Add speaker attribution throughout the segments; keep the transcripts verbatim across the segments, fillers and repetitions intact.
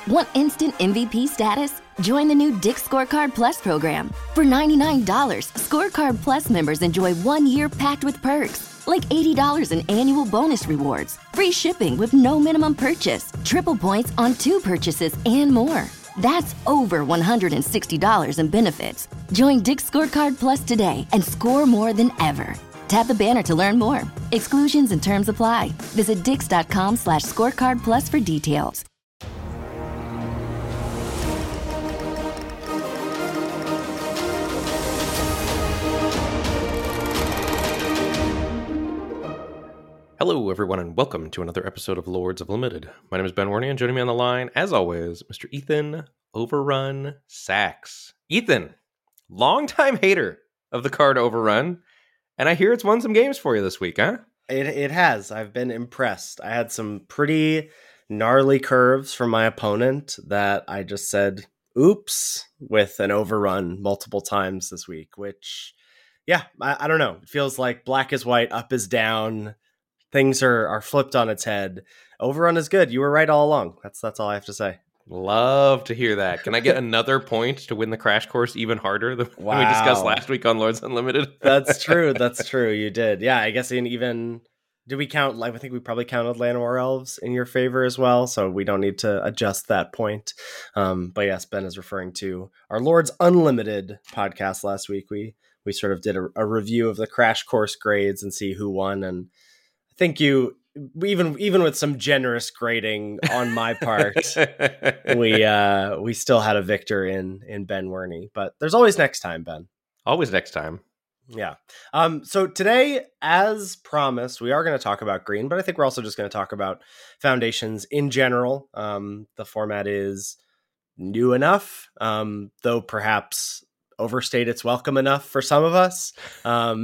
Speaker 1: Want instant M V P status? Join the new Dick's Scorecard Plus program. For ninety-nine dollars, Scorecard Plus members enjoy one year packed with perks, like eighty dollars in annual bonus rewards, free shipping with no minimum purchase, triple points on two purchases, and more. That's over one hundred sixty dollars in benefits. Join Dick's Scorecard Plus today and score more than ever. Tap the banner to learn more. Exclusions and terms apply. Visit dix.com slash scorecard plus for details.
Speaker 2: Hello, everyone, and welcome to another episode of Lords of Limited. My name is Ben Warney, and joining me on the line, as always, Mister Ethan Overrun Sachs. Ethan, longtime hater of the card Overrun, and I hear it's won some games for you this week, huh?
Speaker 3: It it has. I've been impressed. I had some pretty gnarly curves from my opponent that I just said, oops, with an overrun multiple times this week, which, yeah, I, I don't know. It feels like black is white, up is down. Things are, are flipped on its head. Overrun is good. You were right all along. That's that's all I have to say.
Speaker 2: Love to hear that. Can I get another point to win the crash course even harder than
Speaker 3: wow.
Speaker 2: we discussed last week on Lords Unlimited?
Speaker 3: That's true. That's true. You did. Yeah, I guess in even... Did we count, like, I think we probably counted Llanowar Elves in your favor as well, so we don't need to adjust that point. Um, but yes, Ben is referring to our Lords Unlimited podcast last week. We we sort of did a, a review of the crash course grades and see who won, and I think you... Even even with some generous grading on my part, we uh, we still had a victor in in Ben Werney. But there's always next time, Ben.
Speaker 2: Always next time.
Speaker 3: Yeah. Um. So today, as promised, we are going to talk about green, but I think we're also just going to talk about foundations in general. Um. The format is new enough, um, though perhaps overstayed its welcome enough for some of us. Um,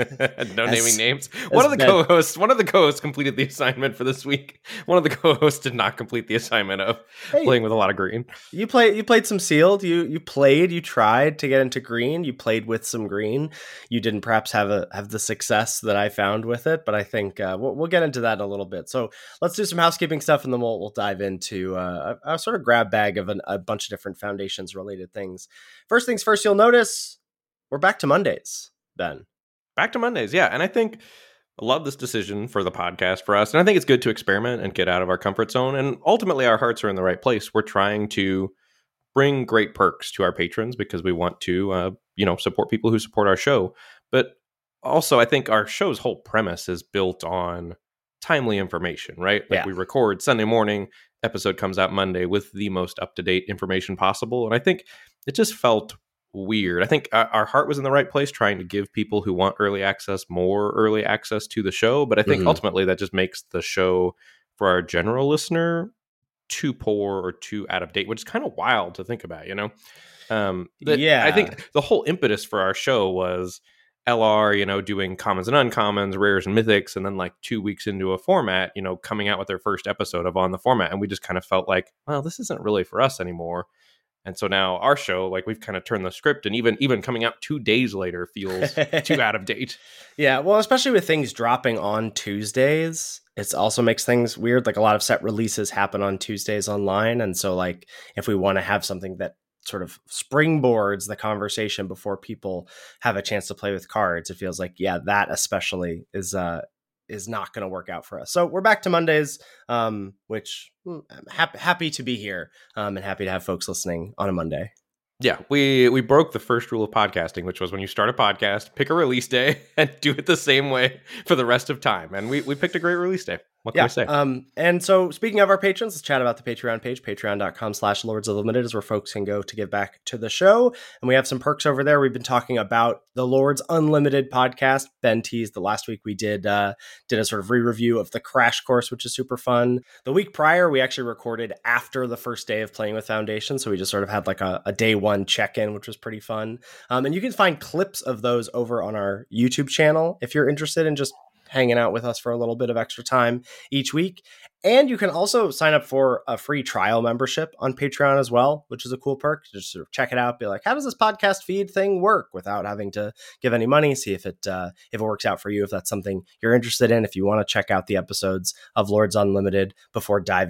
Speaker 2: no naming as, names. One of the Ben, co-hosts, one of the co-hosts completed the assignment for this week. One of the co-hosts did not complete the assignment of hey, playing with a lot of green.
Speaker 3: You played. You played some sealed. You you played. You tried to get into green. You played with some green. You didn't perhaps have a have the success that I found with it, but I think uh, we'll we'll get into that in a little bit. So let's do some housekeeping stuff, and then we'll we'll dive into uh, a, a sort of grab bag of an, a bunch of different foundations related things. First things first, you'll notice we're back to Mondays, Ben.
Speaker 2: Back to Mondays, yeah. And I think I love this decision for the podcast for us. And I think it's good to experiment and get out of our comfort zone. And ultimately, our hearts are in the right place. We're trying to bring great perks to our patrons because we want to, uh, you know, support people who support our show. But also, I think our show's whole premise is built on timely information, right? Like yeah. we record Sunday morning, episode comes out Monday with the most up-to-date information possible. And I think it just felt weird. I think our heart was in the right place trying to give people who want early access more early access to the show. But I think mm-hmm. ultimately that just makes the show for our general listener too poor or too out of date, which is kind of wild to think about, you know? Um, yeah. I think the whole impetus for our show was L R, you know, doing commons and uncommons, rares and mythics, and then like two weeks into a format, you know, coming out with their first episode of On the Format. And we just kind of felt like, well, this isn't really for us anymore. And so now our show, like we've kind of turned the script, and even even coming out two days later feels too out of date.
Speaker 3: Yeah, well, especially with things dropping on Tuesdays, it also makes things weird. Like a lot of set releases happen on Tuesdays online. And so like if we want to have something that sort of springboards the conversation before people have a chance to play with cards, it feels like, yeah, that especially is uh is not going to work out for us. So we're back to Mondays, um, which I'm happy, happy to be here um, and happy to have folks listening on a Monday.
Speaker 2: Yeah, we we broke the first rule of podcasting, which was when you start a podcast, pick a release day and do it the same way for the rest of time. And we, we picked a great release day. What can
Speaker 3: yeah,
Speaker 2: I say?
Speaker 3: Um, and so speaking of our patrons, let's chat about the Patreon page. Patreon.com slash Lords of Limited is where folks can go to give back to the show. And we have some perks over there. We've been talking about the Lords Unlimited podcast. Ben teased the last week we did uh, did a sort of re-review of the Crash Course, which is super fun. The week prior, we actually recorded after the first day of playing with Foundation. So we just sort of had like a, a day one check-in, which was pretty fun. Um, and you can find clips of those over on our YouTube channel if you're interested in just hanging out with us for a little bit of extra time each week. And you can also sign up for a free trial membership on Patreon as well, which is a cool perk. Just sort of check it out, be like, how does this podcast feed thing work without having to give any money? See if it uh, if it works out for you, if that's something you're interested in, if you want to check out the episodes of Lords Unlimited before diving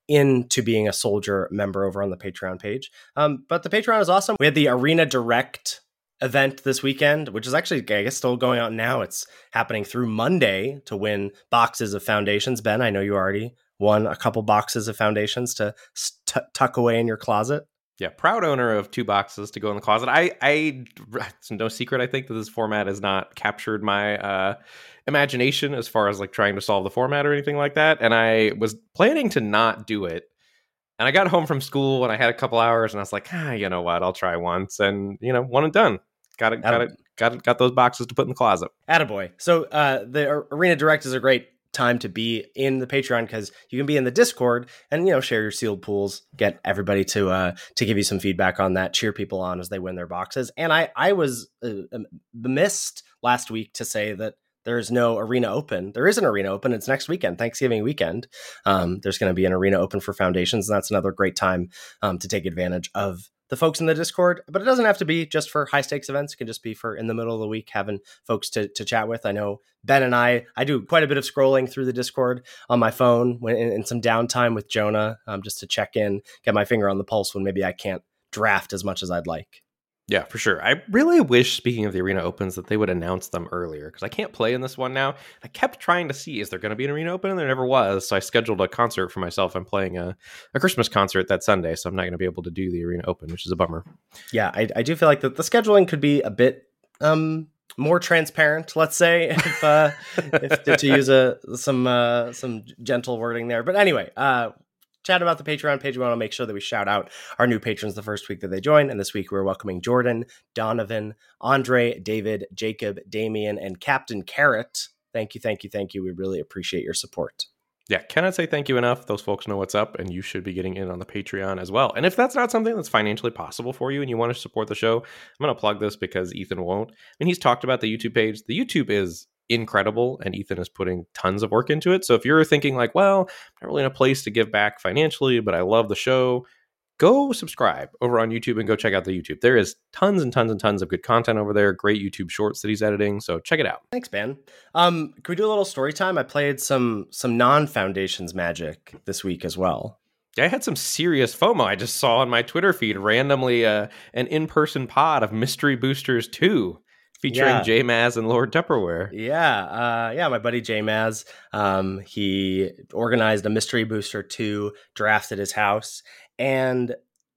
Speaker 3: into being a soldier member over on the Patreon page. Um, but the Patreon is awesome. We had the Arena Direct event this weekend, which is actually, I guess, still going on now. It's happening through Monday to win boxes of foundations. Ben, I know you already won a couple boxes of foundations to t- tuck away in your closet.
Speaker 2: Yeah, proud owner of two boxes to go in the closet. I, I, it's no secret, I think, that this format has not captured my uh, imagination as far as like trying to solve the format or anything like that. And I was planning to not do it. And I got home from school and I had a couple hours and I was like, ah, you know what? I'll try once. And, you know, one and done. Got it, got it, got it, got those boxes to put in the closet.
Speaker 3: Attaboy. So uh, the Arena Direct is a great time to be in the Patreon because you can be in the Discord and, you know, share your sealed pools, get everybody to uh to give you some feedback on that, cheer people on as they win their boxes. And I I was uh, missed last week to say that there's no Arena Open. There is an Arena Open. It's next weekend, Thanksgiving weekend. Um, there's going to be an Arena Open for Foundations, and that's another great time um, to take advantage of the folks in the Discord. But it doesn't have to be just for high stakes events. It can just be for in the middle of the week, having folks to, to chat with. I know Ben and I, I do quite a bit of scrolling through the Discord on my phone when in, in some downtime with Jonah, um, just to check in, get my finger on the pulse when maybe I can't draft as much as I'd like.
Speaker 2: Yeah, for sure. I really wish, speaking of the Arena Opens, that they would announce them earlier because I can't play in this one now. I kept trying to see, is there going to be an Arena Open? And there never was. So I scheduled a concert for myself. I'm playing a, a Christmas concert that Sunday, so I'm not going to be able to do the Arena Open, which is a bummer.
Speaker 3: Yeah, I, I do feel like that the scheduling could be a bit um, more transparent, let's say, if, uh, if to, to use a some uh, some gentle wording there. But anyway, uh, chat about the Patreon page. We want to make sure that we shout out our new patrons the first week that they join. And this week we're welcoming Jordan, Donovan, Andre, David, Jacob, Damien, and Captain Carrot. Thank you, thank you, thank you. We really appreciate your support.
Speaker 2: Yeah, cannot say thank you enough. Those folks know what's up, and you should be getting in on the Patreon as well. And if that's not something that's financially possible for you and you want to support the show, I'm going to plug this because Ethan won't. I mean, he's talked about the YouTube page. The YouTube is incredible, and Ethan is putting tons of work into it. So if you're thinking like, well, I'm not really in a place to give back financially, but I love the show, go subscribe over on YouTube and go check out the YouTube. There is tons and tons and tons of good content over there. Great YouTube shorts that he's editing. So check it out.
Speaker 3: Thanks, Ben. Um, can we do a little story time? I played some some non-Foundations Magic this week as well.
Speaker 2: Yeah, I had some serious FOMO. I just saw on my Twitter feed randomly uh, an in-person pod of Mystery Boosters two. Featuring yeah. J Maz and Lord Tupperware.
Speaker 3: Yeah, uh, yeah, my buddy J Maz, um, he organized a Mystery Booster two draft at his house, and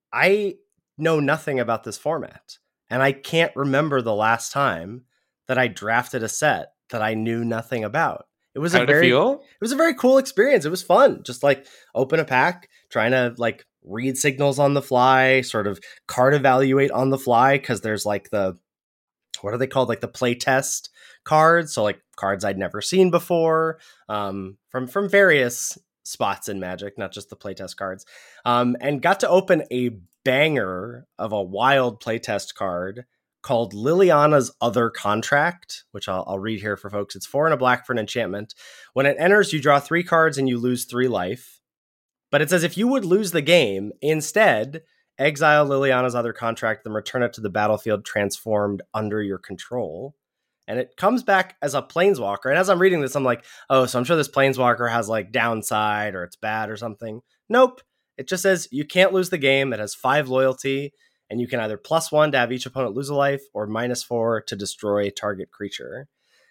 Speaker 3: I know nothing about this format, and I can't remember the last time that I drafted a set that I knew nothing about. It was
Speaker 2: How
Speaker 3: a
Speaker 2: did
Speaker 3: very,
Speaker 2: it feel?
Speaker 3: It was a very cool experience. It was fun, just like open a pack, trying to like read signals on the fly, sort of card evaluate on the fly, because there's like the what are they called? Like the play test cards. So like cards I'd never seen before, um, from, from various spots in Magic, not just the playtest cards, um, and got to open a banger of a wild playtest card called Liliana's Other Contract, which I'll, I'll read here for folks. It's four and a black for an enchantment. When it enters, you draw three cards and you lose three life. But it says if you would lose the game, instead, exile Liliana's Other Contract, then return it to the battlefield transformed under your control. And it comes back as a Planeswalker. And as I'm reading this, I'm like, oh, so I'm sure this Planeswalker has like downside or it's bad or something. Nope. It just says you can't lose the game. It has five loyalty, and you can either plus one to have each opponent lose a life or minus four to destroy target creature.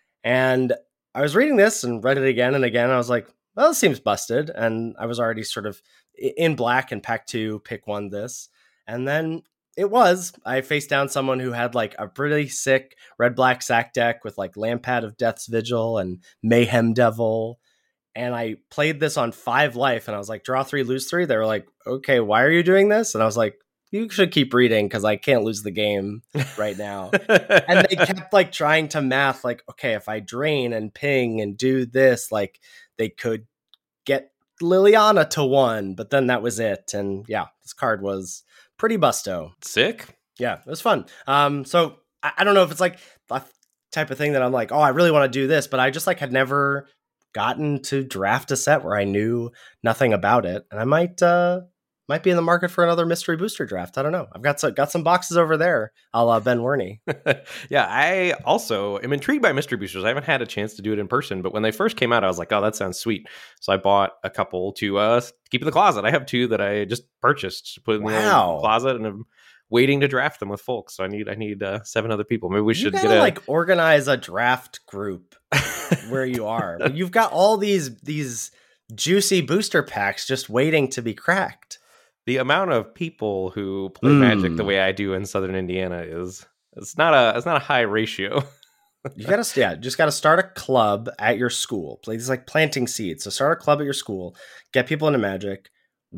Speaker 3: And I was reading this and read it again and again. And I was like, well, this seems busted. And I was already sort of in black in pack two, pick one this. And then it was, I faced down someone who had like a pretty sick red black sack deck with like Lampad of Death's Vigil and Mayhem Devil. And I played this on five life and I was like, draw three, lose three. They were like, okay, why are you doing this? And I was like, you should keep reading because I can't lose the game right now. And they kept like trying to math like, okay, if I drain and ping and do this, like they could get Liliana to one, but then that was it. And yeah, this card was pretty busto.
Speaker 2: Sick.
Speaker 3: Yeah, it was fun. Um, so I, I don't know if it's like the type of thing that I'm like, oh, I really want to do this, but I just like had never gotten to draft a set where I knew nothing about it. And I might, uh, might be in the market for another mystery booster draft. I don't know. I've got some, got some boxes over there, a la Ben Werney.
Speaker 2: Yeah, I also am intrigued by mystery boosters. I haven't had a chance to do it in person, but when they first came out, I was like, oh, that sounds sweet. So I bought a couple to uh, keep in the closet. I have two that I just purchased to put in
Speaker 3: wow.
Speaker 2: the closet, and I'm waiting to draft them with folks. So I need I need uh, seven other people. Maybe we
Speaker 3: you
Speaker 2: should
Speaker 3: gotta,
Speaker 2: get a
Speaker 3: like organize a draft group where you are. You've got all these these juicy booster packs just waiting to be cracked.
Speaker 2: The amount of people who play
Speaker 3: mm.
Speaker 2: Magic the way I do in Southern Indiana is it's not a it's not a high ratio.
Speaker 3: You gotta yeah, just gotta start a club at your school. Play these like planting seeds. So start a club at your school, get people into Magic,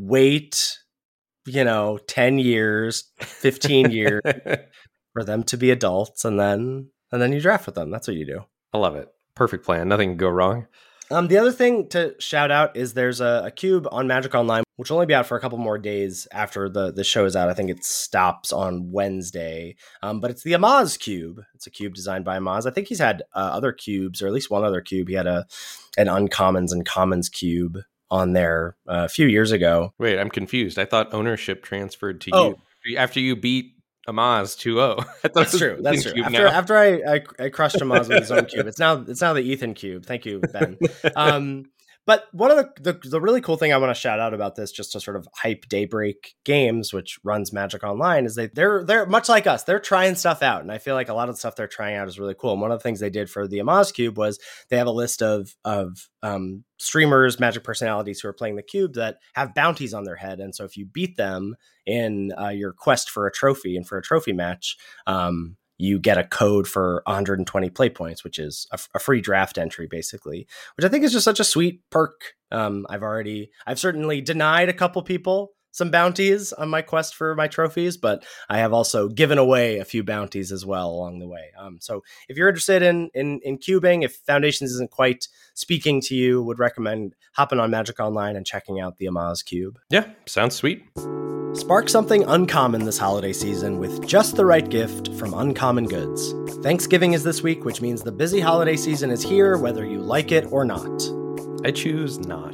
Speaker 3: wait, you know, ten years, fifteen years for them to be adults, and then and then you draft with them. That's what you do.
Speaker 2: I love it. Perfect plan. Nothing can go wrong.
Speaker 3: Um, the other thing to shout out is there's a, a cube on Magic Online, which will only be out for a couple more days after the, the show is out. I think it stops on Wednesday. Um, but it's the Amaz cube. It's a cube designed by Amaz. I think he's had uh, other cubes, or at least one other cube. He had a an Uncommons and Commons cube on there uh, a few years ago.
Speaker 2: Wait, I'm confused. I thought ownership transferred to
Speaker 3: oh.
Speaker 2: you after you beat Amaz two oh.
Speaker 3: That's true. That's true. After, after I, I I crushed Amaz with his own cube, it's now it's now the Ethan cube. Thank you, Ben. Um, but one of the, the the really cool thing I want to shout out about this, just to sort of hype Daybreak Games, which runs Magic Online, is they they're they're much like us. They're trying stuff out, and I feel like a lot of the stuff they're trying out is really cool. And one of the things they did for the Amaz cube was they have a list of of um, streamers, Magic personalities who are playing the cube that have bounties on their head, and so if you beat them in uh, your quest for a trophy and for a trophy match, um, you get a code for one hundred twenty play points, which is a, a free draft entry, basically, which I think is just such a sweet perk. Um, I've already, I've certainly denied a couple people some bounties on my quest for my trophies, but I have also given away a few bounties as well along the way. Um, so if you're interested in, in, in cubing, if Foundations isn't quite speaking to you, would recommend hopping on Magic Online and checking out the Amaz cube.
Speaker 2: Yeah, sounds sweet.
Speaker 3: Spark something uncommon this holiday season with just the right gift from Uncommon Goods. Thanksgiving is this week, which means the busy holiday season is here, whether you like it or not.
Speaker 2: I choose not.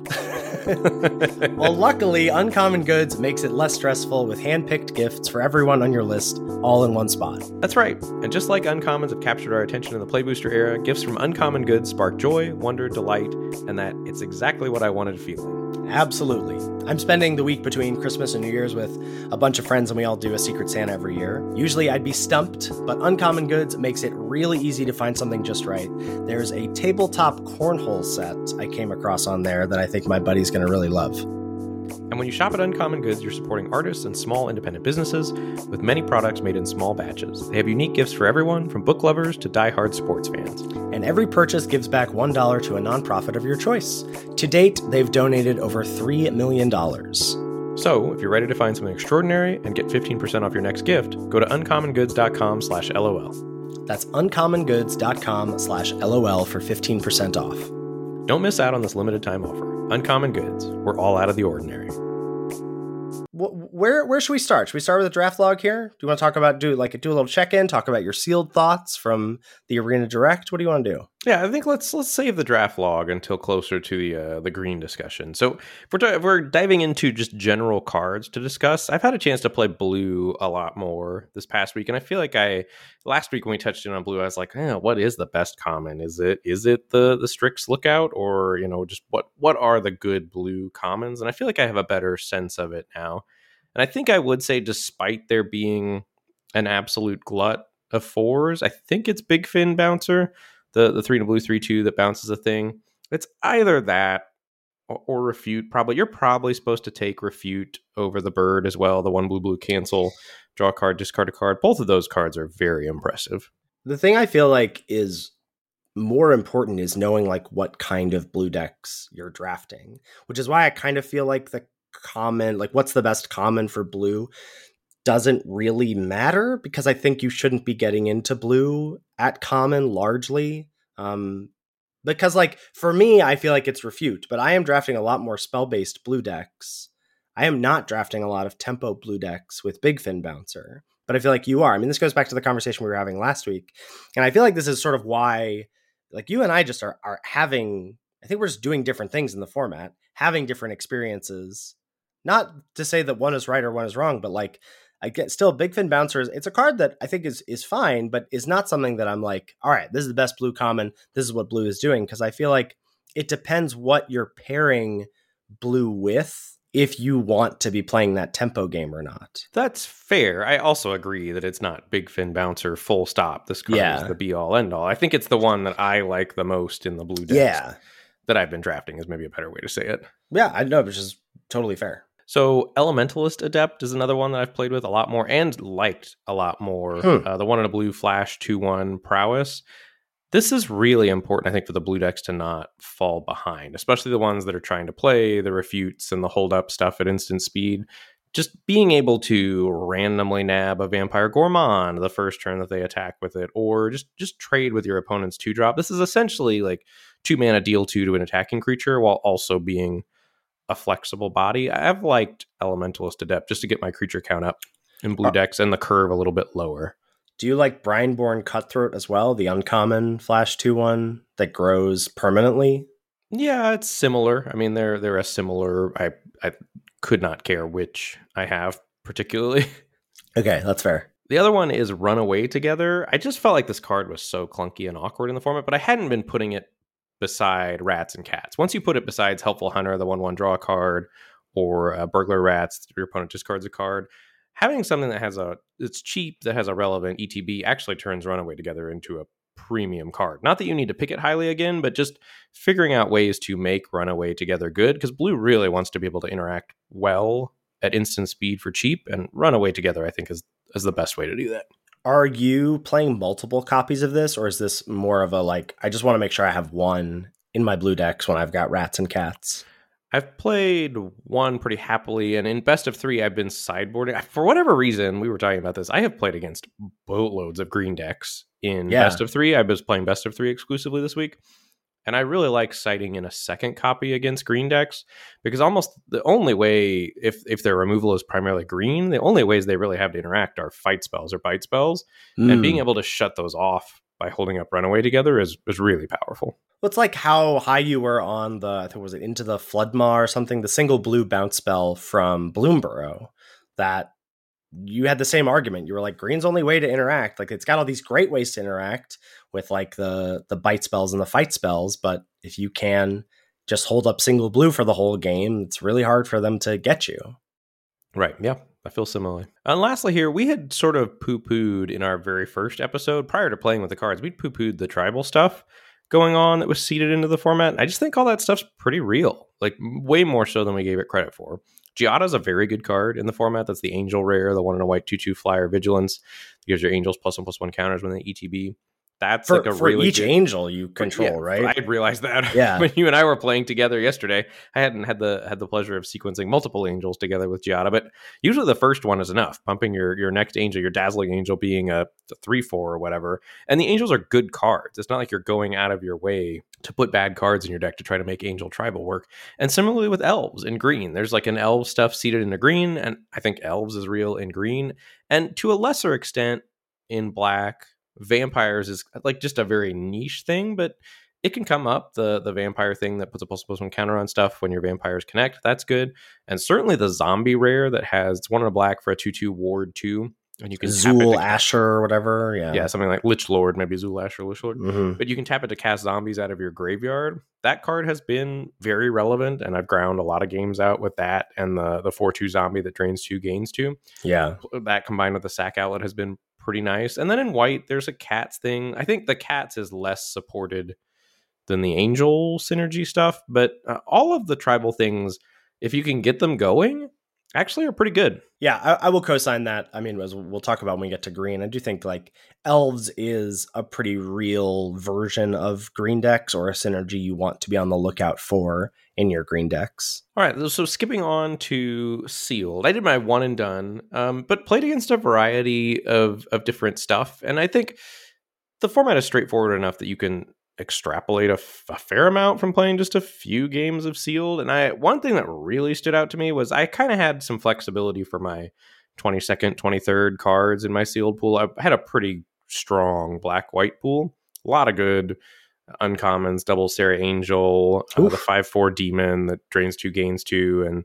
Speaker 3: Well, luckily, Uncommon Goods makes it less stressful with hand-picked gifts for everyone on your list, all in one spot.
Speaker 2: That's right. And just like Uncommons have captured our attention in the Play Booster era, gifts from Uncommon Goods spark joy, wonder, delight, and that it's exactly what I wanted feeling.
Speaker 3: Absolutely. I'm spending the week between Christmas and New Year's with a bunch of friends, and we all do a Secret Santa every year. Usually I'd be stumped, but Uncommon Goods makes it really easy to find something just right. There's a tabletop cornhole set I came across on there that I think my buddy's going to really love.
Speaker 2: And when you shop at Uncommon Goods, you're supporting artists and small independent businesses with many products made in small batches. They have unique gifts for everyone, from book lovers to diehard sports fans.
Speaker 3: And every purchase gives back one dollar to a nonprofit of your choice. To date, they've donated over three million dollars.
Speaker 2: So, if you're ready to find something extraordinary and get fifteen percent off your next gift, go to uncommongoods.com slash LOL.
Speaker 3: That's uncommongoods.com slash LOL for fifteen percent off.
Speaker 2: Don't miss out on this limited time offer. Uncommon Goods. We're all out of the ordinary.
Speaker 3: Where where should we start? Should we start with a draft log here? Do you want to talk about do like do a little check in? Talk about your sealed thoughts from the Arena Direct. What do you want to do?
Speaker 2: Yeah, I think let's let's save the draft log until closer to the uh, the green discussion. So if we're if we're diving into just general cards to discuss, I've had a chance to play blue a lot more this past week, and I feel like I last week when we touched in on blue, I was like, eh, what is the best common? Is it is it the the Strix Lookout, or you know just what what are the good blue commons? And I feel like I have a better sense of it now. And I think I would say, despite there being an absolute glut of fours, I think it's Big Fin Bouncer, the, the three and a blue, three, two that bounces a thing. It's either that or, or Refute. Probably you're probably supposed to take Refute over the bird as well. The one blue, blue cancel, draw a card, discard a card. Both of those cards are very impressive.
Speaker 3: The thing I feel like is more important is knowing like what kind of blue decks you're drafting, which is why I kind of feel like the common, like what's the best common for blue doesn't really matter, because I think you shouldn't be getting into blue at common largely. Um, because like for me, I feel like it's Refute, but I am drafting a lot more spell-based blue decks. I am not drafting a lot of tempo blue decks with Big Fin Bouncer, but I feel like you are. I mean, this goes back to the conversation we were having last week. And I feel like this is sort of why, like you and I just are, are having, I think we're just doing different things in the format, having different experiences, not to say that one is right or one is wrong, but like, I get still Big Fin Bouncer is it's a card that I think is is fine, but is not something that I'm like, all right, this is the best blue common. This is what blue is doing. Because I feel like it depends what you're pairing blue with if you want to be playing that tempo game or not.
Speaker 2: That's fair. I also agree that it's not Big Fin Bouncer full stop. This card
Speaker 3: Yeah.
Speaker 2: is the be all end all. I think it's the one that I like the most in the blue decks
Speaker 3: Yeah.
Speaker 2: that I've been drafting is maybe a better way to say it.
Speaker 3: Yeah, I know, which is totally fair.
Speaker 2: So Elementalist Adept is another one that I've played with a lot more and liked a lot more.
Speaker 3: Hmm.
Speaker 2: Uh, the one in a blue flash two one prowess. This is really important, I think, for the blue decks to not fall behind, especially the ones that are trying to play the refutes and the hold up stuff at instant speed. Just being able to randomly nab a Vampire Gourmand the first turn that they attack with it, or just, just trade with your opponent's two drop. This is essentially like two mana deal two to an attacking creature while also being a flexible body. I've liked Elementalist Adept just to get my creature count up in blue
Speaker 3: Uh,
Speaker 2: decks and the curve a little bit lower.
Speaker 3: Do you like Brineborn Cutthroat as well? The uncommon flash two one that grows permanently?
Speaker 2: Yeah, it's similar. I mean, they're they're a similar. I I could not care which I have particularly.
Speaker 3: Okay, that's fair.
Speaker 2: The other one is Run Away Together. I just felt like this card was so clunky and awkward in the format, but I hadn't been putting it beside Rats and Cats. Once you put it besides Helpful Hunter, the one one draw a card, or uh, Burglar Rats, your opponent discards a card. Having something that has a it's cheap that has a relevant E T B actually turns Runaway Together into a premium card. Not that you need to pick it highly again, but just figuring out ways to make Runaway Together good, because blue really wants to be able to interact well at instant speed for cheap, and Runaway Together I think is is the best way to do that.
Speaker 3: Are you playing multiple copies of this, or is this more of a like, I just want to make sure I have one in my blue decks when I've got Rats and Cats?
Speaker 2: I've played one pretty happily, and in best of three, I've been sideboarding. For whatever reason, we were talking about this, I have played against boatloads of green decks in
Speaker 3: Yeah.
Speaker 2: best of three. I was playing best of three exclusively this week, and I really like siding in a second copy against green decks, because almost the only way, if if their removal is primarily green, the only ways they really have to interact are fight spells or bite spells,
Speaker 3: Mm.
Speaker 2: and being able to shut those off by holding up Runaway Together is, is really powerful.
Speaker 3: Well, it's like how high you were on the, I think, was it Into the Floodmaw or something? The single blue bounce spell from Bloomburrow, that you had the same argument. You were like, green's only way to interact. Like, it's got all these great ways to interact with like the, the bite spells and the fight spells. But if you can just hold up single blue for the whole game, it's really hard for them to get you.
Speaker 2: Right. Yeah. I feel similarly. And lastly here, we had sort of poo-pooed in our very first episode prior to playing with the cards. We'd poo-pooed the tribal stuff going on that was seeded into the format. I just think all that stuff's pretty real, like way more so than we gave it credit for. Giada's a very good card in the format. That's the Angel rare, the one in a white two two flyer Vigilance. It gives your Angels plus one plus one counters when they E T B. That's
Speaker 3: For,
Speaker 2: like a
Speaker 3: for
Speaker 2: really
Speaker 3: each
Speaker 2: good,
Speaker 3: angel you control,
Speaker 2: yeah,
Speaker 3: right?
Speaker 2: I realized that
Speaker 3: Yeah.
Speaker 2: when you and I were playing together yesterday. I hadn't had the had the pleasure of sequencing multiple angels together with Giada, but usually the first one is enough. Pumping your your next angel, your dazzling angel being a, a three four or whatever, and the angels are good cards. It's not like you're going out of your way to put bad cards in your deck to try to make angel tribal work. And similarly with elves in green, there's like an elf stuff seeded into green, and I think elves is real in green, and to a lesser extent in black. Vampires is like just a very niche thing, but it can come up. The the vampire thing that puts a plus plus one counter on stuff when your vampires connect, that's good. And certainly the zombie rare that has it's one in a black for a two two ward two, and you can tap it
Speaker 3: Zool
Speaker 2: to
Speaker 3: Asher or whatever. Yeah.
Speaker 2: yeah, something like Lich Lord, maybe Zool Asher, Lich Lord.
Speaker 3: Mm-hmm.
Speaker 2: But you can tap it to cast zombies out of your graveyard. That card has been very relevant, and I've ground a lot of games out with that and the the four two zombie that drains two, gains two.
Speaker 3: Yeah.
Speaker 2: That combined with the sack outlet has been pretty nice. And then in white, there's a cats thing. I think the cats is less supported than the angel synergy stuff, but uh, all of the tribal things, if you can get them going, actually are pretty good.
Speaker 3: Yeah, I, I will co-sign that. I mean, as we'll talk about when we get to green, I do think like elves is a pretty real version of green decks, or a synergy you want to be on the lookout for in your green decks.
Speaker 2: All right, so skipping on to sealed, I did my one and done, um, but played against a variety of of different stuff, and I think the format is straightforward enough that you can extrapolate a, f- a fair amount from playing just a few games of sealed. And I one thing that really stood out to me was I kind of had some flexibility for my twenty-second, twenty-third cards in my sealed pool. I had a pretty strong black white pool, a lot of good uncommons, double Sarah Angel, uh, the five four demon that drains two, gains two, and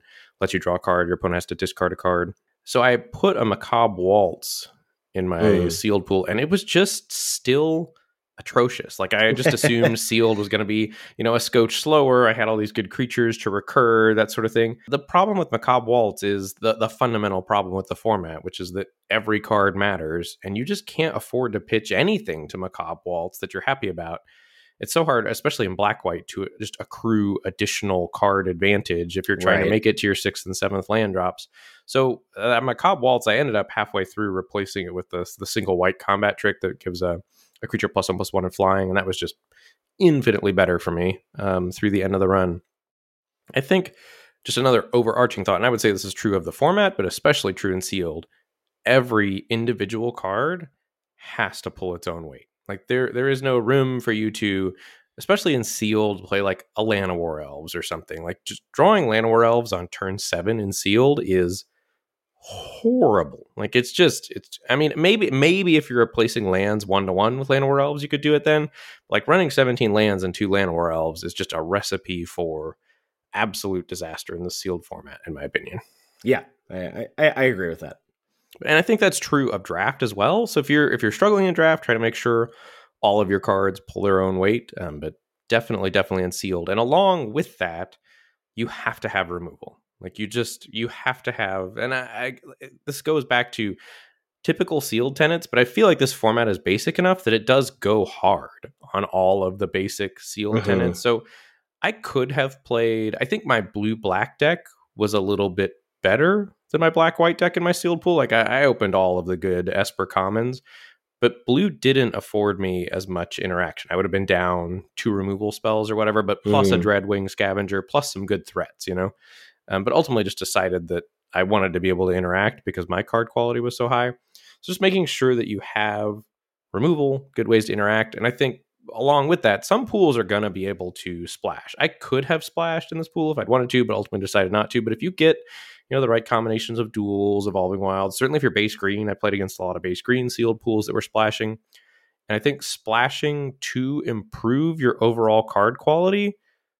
Speaker 2: lets you draw a card. Your opponent has to discard a card. So I put a Macabre Waltz in my mm. sealed pool, and it was just still atrocious. Like I just assumed sealed was going to be, you know, a scotch slower. I had all these good creatures to recur, that sort of thing. The problem with Macabre Waltz is the, the fundamental problem with the format, which is that every card matters, and you just can't afford to pitch anything to Macabre Waltz that you're happy about. It's so hard, especially in black-white, to just accrue additional card advantage if you're trying right. to make it to your sixth and seventh land drops. So uh, Macabre Waltz, I ended up halfway through replacing it with the, the single white combat trick that gives a a creature plus one plus one and flying, and that was just infinitely better for me um, through the end of the run. I think just another overarching thought, and I would say this is true of the format, but especially true in sealed, every individual card has to pull its own weight. Like there, there is no room for you to, especially in sealed, play like a Llanowar Elves or something. Like just drawing Llanowar Elves on turn seven in sealed is horrible. Like it's just it's I mean maybe maybe if you're replacing lands one to one with Llanowar Elves you could do it then. Like running seventeen lands and two Llanowar Elves is just a recipe for absolute disaster in the sealed format, in my opinion.
Speaker 3: Yeah, I, I, I agree with that.
Speaker 2: And I think that's true of draft as well. So if you're if you're struggling in draft, try to make sure all of your cards pull their own weight, um, but definitely definitely in sealed. And along with that, you have to have removal. Like you just, you have to have, and I, I, this goes back to typical sealed tenets, but I feel like this format is basic enough that it does go hard on all of the basic sealed mm-hmm. tenets. So I could have played, I think my blue-black deck was a little bit better than my black-white deck in my sealed pool. Like I, I opened all of the good Esper commons, but blue didn't afford me as much interaction. I would have been down two removal spells or whatever, but plus mm. a Dreadwing Scavenger, plus some good threats, you know? Um, but ultimately just decided that I wanted to be able to interact because my card quality was so high. So just making sure that you have removal, good ways to interact. And I think along with that, some pools are going to be able to splash. I could have splashed in this pool if I'd wanted to, but ultimately decided not to. But if you get, you know, the right combinations of duels, Evolving Wilds, certainly if you're base green, I played against a lot of base green sealed pools that were splashing. And I think splashing to improve your overall card quality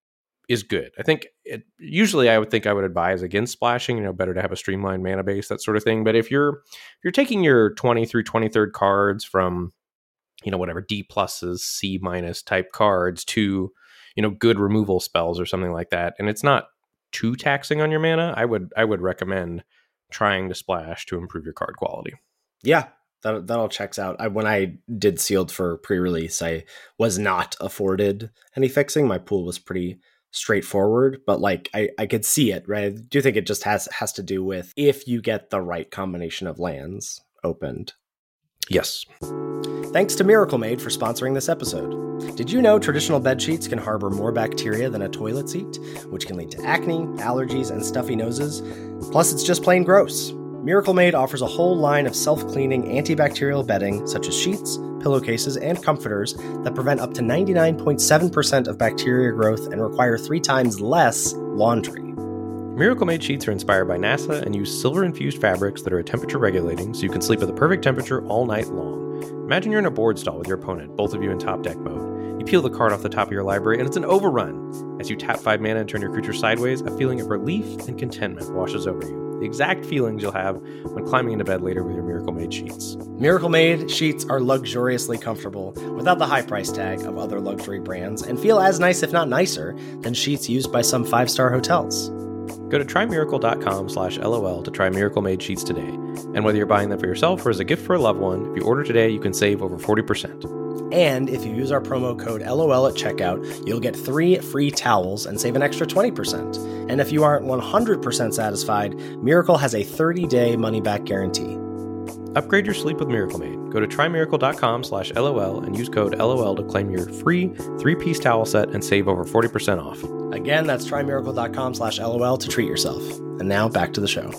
Speaker 2: is good. I think it, usually I would think I would advise against splashing, you know, better to have a streamlined mana base, that sort of thing. But if you're if you're taking your twenty through twenty-third cards from, you know, whatever D pluses, C minus type cards to, you know, good removal spells or something like that, and it's not too taxing on your mana, I would I would recommend trying to splash to improve your card quality.
Speaker 3: Yeah. That, that all checks out. I, when I did sealed for pre-release, I was not afforded any fixing. My pool was pretty straightforward, but like I, I could see it, right? I do think it just has has to do with if you get the right combination of lands opened.
Speaker 2: Yes.
Speaker 3: Thanks to Miracle Made for sponsoring this episode. Did you know traditional bed sheets can harbor more bacteria than a toilet seat, which can lead to acne, allergies, and stuffy noses? Plus, it's just plain gross. Miracle Made offers a whole line of self-cleaning antibacterial bedding, such as sheets, pillowcases, and comforters that prevent up to ninety-nine point seven percent of bacteria growth and require three times less laundry.
Speaker 2: Miracle Made sheets are inspired by NASA and use silver-infused fabrics that are temperature regulating so you can sleep at the perfect temperature all night long. Imagine you're in a board stall with your opponent, both of you in top deck mode. You peel the card off the top of your library and it's an overrun. As you tap five mana and turn your creature sideways, a feeling of relief and contentment washes over you. The exact feelings you'll have when climbing into bed later with your Miracle Made sheets.
Speaker 3: Miracle Made sheets are luxuriously comfortable without the high price tag of other luxury brands and feel as nice, if not nicer, than sheets used by some five-star hotels.
Speaker 2: Go to trymiracle.com slash LOL to try Miracle Made sheets today. And whether you're buying them for yourself or as a gift for a loved one, if you order today, you can save over forty percent.
Speaker 3: And if you use our promo code LOL at checkout, you'll get three free towels and save an extra twenty percent. And if you aren't one hundred percent satisfied, Miracle has a thirty-day money-back guarantee.
Speaker 2: Upgrade your sleep with Miracle Made. Go to trymiracle.com slash LOL and use code LOL to claim your free three-piece towel set and save over forty percent off.
Speaker 3: Again, that's trymiracle.com slash LOL to treat yourself. And now back to the show.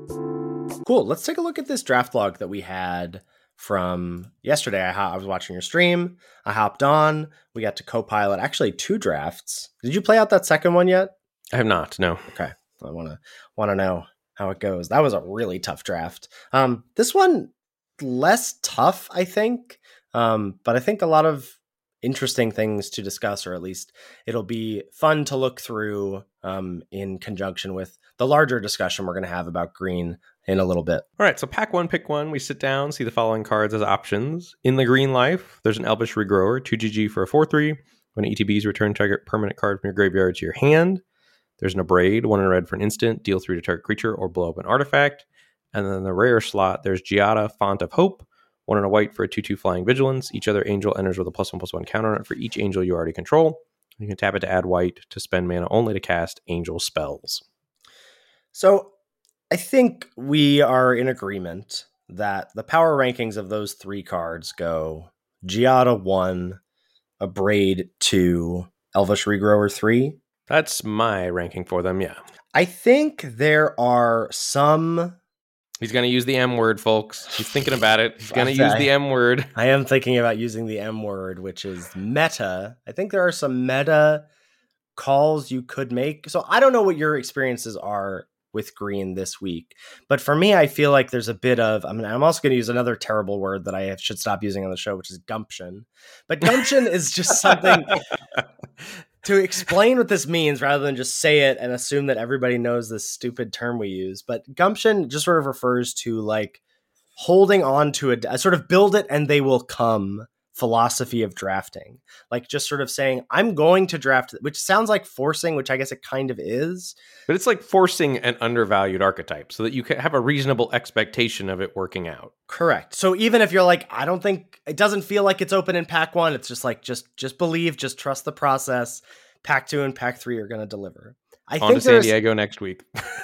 Speaker 3: Cool. Let's take a look at this draft log that we had from yesterday. I, I was watching your stream. I hopped on. We got to co-pilot actually two drafts. Did you play out that second one yet?
Speaker 2: I have not, no.
Speaker 3: Okay. I want to want to know how it goes. That was a really tough draft. Um, this one, less tough, I think. Um, but I think a lot of interesting things to discuss, or at least it'll be fun to look through um, in conjunction with the larger discussion we're going to have about green in a little bit.
Speaker 2: All right, so pack one, pick one. We sit down, see the following cards as options. In the green life, there's an Elvish Regrower, two G G for a four three. When E T Bs, return target permanent card from your graveyard to your hand. There's an Abrade, one in red for an instant, deal three to target creature or blow up an artifact. And then in the rare slot, there's Giada, Font of Hope, one in a white for a two two flying vigilance. Each other angel enters with a plus one plus one counter on it for each angel you already control. You can tap it to add white to spend mana only to cast angel spells.
Speaker 3: So I think we are in agreement that the power rankings of those three cards go Giada one, Abrade two, Elvish Regrower three.
Speaker 2: That's my ranking for them, yeah.
Speaker 3: I think there are some...
Speaker 2: He's going to use the M word, folks. He's thinking about it. He's going to use the M word.
Speaker 3: I am thinking about using the M word, which is meta. I think there are some meta calls you could make. So I don't know what your experiences are with green this week. But for me, I feel like there's a bit of, I mean, I'm also going to use another terrible word that I should stop using on the show, which is gumption. But gumption is just something to explain what this means rather than just say it and assume that everybody knows this stupid term we use. But gumption just sort of refers to like holding on to a, a sort of build it and they will come philosophy of drafting. Like just sort of saying, I'm going to draft, which sounds like forcing, which I guess it kind of is.
Speaker 2: But it's like forcing an undervalued archetype so that you can have a reasonable expectation of it working out.
Speaker 3: Correct. So even if you're like, I don't think, it doesn't feel like it's open in pack one, it's just like, just just believe, just trust the process. Pack two and pack three are going to deliver. I
Speaker 2: On
Speaker 3: think
Speaker 2: to San Diego next week.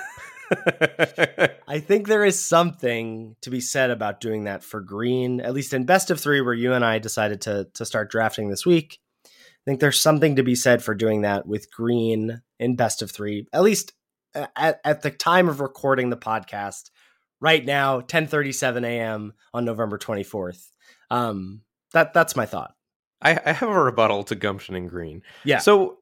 Speaker 3: I think there is something to be said about doing that for green, at least in best of three, where you and I decided to to start drafting this week. I think there's something to be said for doing that with green in best of three, at least at, at the time of recording the podcast right now, ten thirty-seven a.m. on November twenty-fourth. Um, that that's my thought.
Speaker 2: I, I have a rebuttal to gumption in green.
Speaker 3: Yeah.
Speaker 2: So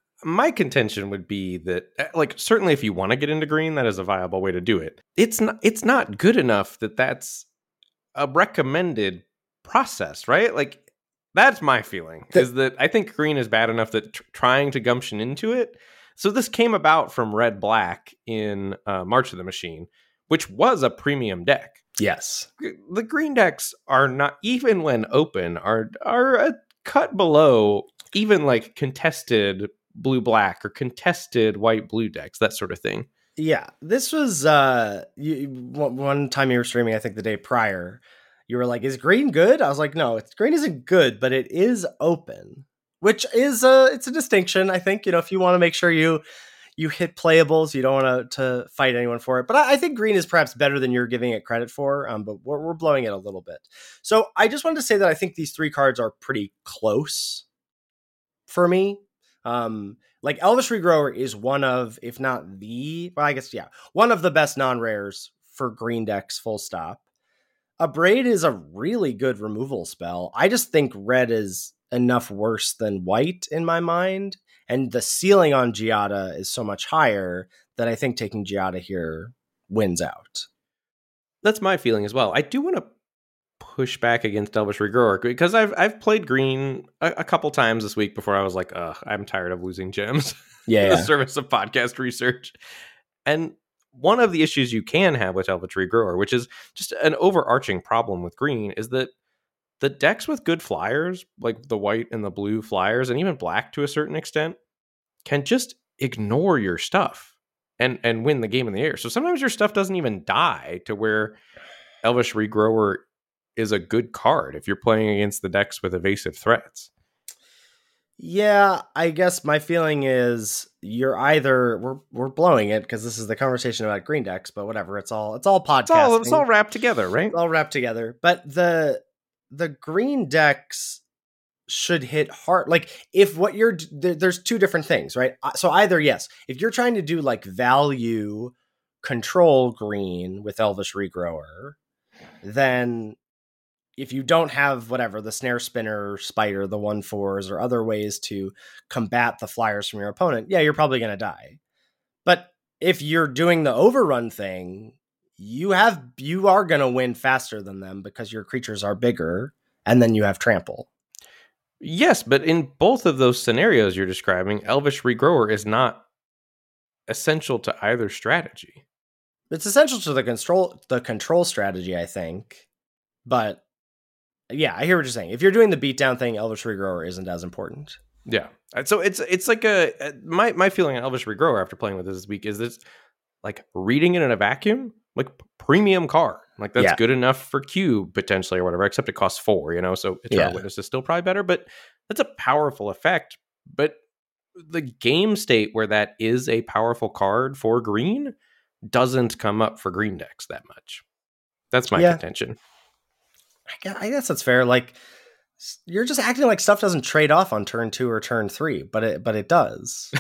Speaker 2: my contention would be that, like, certainly if you want to get into green, that is a viable way to do it. It's not, it's not good enough that that's a recommended process, right? Like, that's my feeling, the- is that I think green is bad enough that tr- trying to gumption into it. So this came about from red black in uh, March of the Machine, which was a premium deck.
Speaker 3: Yes.
Speaker 2: The green decks are not, even when open, are are a cut below even like contested blue black or contested white blue decks, that sort of thing.
Speaker 3: Yeah, this was uh you, one time you were streaming, I think the day prior, you were like, is green good? I was like, no, it's, green isn't good, but it is open, which is a, it's a distinction. I think, you know, if you want to make sure you you hit playables, you don't want to to fight anyone for it. But I, I think green is perhaps better than you're giving it credit for, um, but we're, we're blowing it a little bit. So I just wanted to say that I think these three cards are pretty close for me. Um, like Elvish Regrower is one of, if not the, well, I guess, yeah, one of the best non-rares for green decks, full stop. Abrade is a really good removal spell. I just think red is enough worse than white in my mind. And the ceiling on Giada is so much higher that I think taking Giada here wins out.
Speaker 2: That's my feeling as well. I do want to push back against Elvish Regrower because I've I've played green a, a couple times this week before I was like, ugh, I'm tired of losing gems.
Speaker 3: Yeah,
Speaker 2: in the
Speaker 3: yeah.
Speaker 2: service of podcast research. And one of the issues you can have with Elvish Regrower, which is just an overarching problem with green, is that the decks with good flyers, like the white and the blue flyers, and even black to a certain extent, can just ignore your stuff and and win the game in the air. So sometimes your stuff doesn't even die to where Elvish Regrower is a good card if you're playing against the decks with evasive threats.
Speaker 3: Yeah, I guess my feeling is you're either we're we're blowing it because this is the conversation about green decks, but whatever, it's all it's all podcasting.
Speaker 2: It's all, it's all wrapped together, right?
Speaker 3: It's all wrapped together. But the the green decks should hit hard. Like if what you're there, there's two different things, right? So either yes, if you're trying to do like value control green with Elvish Regrower, then if you don't have whatever, the snare spinner, spider, the one fours, or other ways to combat the flyers from your opponent, yeah, you're probably going to die. But if you're doing the overrun thing, you have you are going to win faster than them because your creatures are bigger, and then you have trample.
Speaker 2: Yes, but in both of those scenarios you're describing, Elvish Regrower is not essential to either strategy.
Speaker 3: It's essential to the control the control strategy, I think. But yeah, I hear what you're saying. If you're doing the beatdown thing, Elvish Regrower isn't as important.
Speaker 2: Yeah. So it's it's like a my my feeling on Elvish Regrower after playing with this this week is this like reading it in a vacuum, like premium card. Like that's
Speaker 3: Yeah.
Speaker 2: good enough for Q potentially or whatever, except it costs four, you know, so Eternal
Speaker 3: Yeah.
Speaker 2: Witness is still probably better, but that's a powerful effect. But the game state where that is a powerful card for green doesn't come up for green decks that much. That's my
Speaker 3: Yeah.
Speaker 2: contention.
Speaker 3: I guess, I guess that's fair. Like you're just acting like stuff doesn't trade off on turn two or turn three, but it but it does.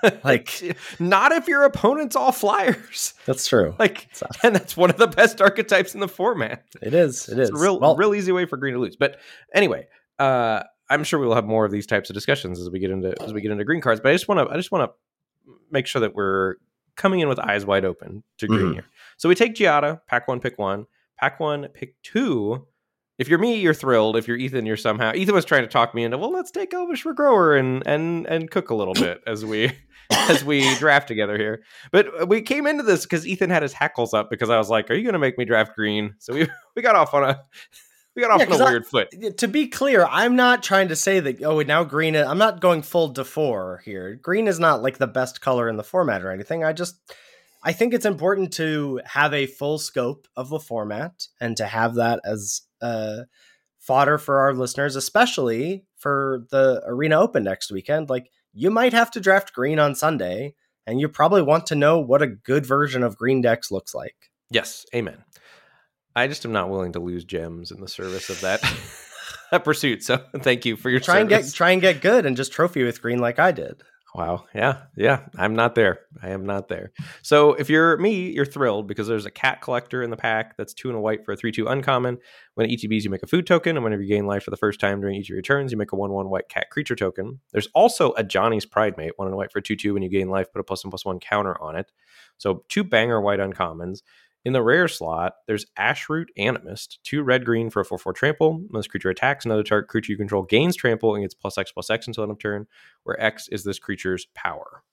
Speaker 3: Like
Speaker 2: not if your opponent's all flyers.
Speaker 3: That's true.
Speaker 2: Like, and that's one of the best archetypes in the format.
Speaker 3: It is. It is
Speaker 2: it's a real,
Speaker 3: well,
Speaker 2: real easy way for green to lose. But anyway, uh, I'm sure we will have more of these types of discussions as we get into as we get into green cards. But I just want to I just want to make sure that we're coming in with eyes wide open to green mm-hmm. here. So we take Giada, pack one, pick one, pack one, pick two. If you're me, you're thrilled. If you're Ethan, you're somehow Ethan was trying to talk me into, well, let's take Elvish Regrower and and and cook a little bit as we as we draft together here. But we came into this because Ethan had his hackles up because I was like, are you going to make me draft green? So we we got off on a we got off yeah, on a weird
Speaker 3: I,
Speaker 2: foot.
Speaker 3: To be clear, I'm not trying to say that, oh, now green, I'm not going full de four here. Green is not like the best color in the format or anything. I just, I think it's important to have a full scope of the format and to have that as uh, fodder for our listeners, especially for the Arena Open next weekend. Like, you might have to draft green on Sunday, and you probably want to know what a good version of green decks looks like.
Speaker 2: Yes, amen. I just am not willing to lose gems in the service of that, that pursuit. So thank you for your
Speaker 3: try
Speaker 2: service.
Speaker 3: and get try and get good and just trophy with green like I did.
Speaker 2: Wow. Yeah. Yeah. I'm not there. I am not there. So if you're me, you're thrilled because there's a cat collector in the pack that's two and a white for a three two uncommon. When it E T Bs, you make a food token, and whenever you gain life for the first time during each of your turns, you make a one one white cat creature token. There's also a Johnny's Pride Mate, one and a white for a two two. When you gain life, put a plus one plus one counter on it. So two banger white uncommons. In the rare slot, there's Ashroot Animist, two red green for a four four trample. When this creature attacks another target creature you control gains trample and gets plus X plus X until end of turn, where X is this creature's power.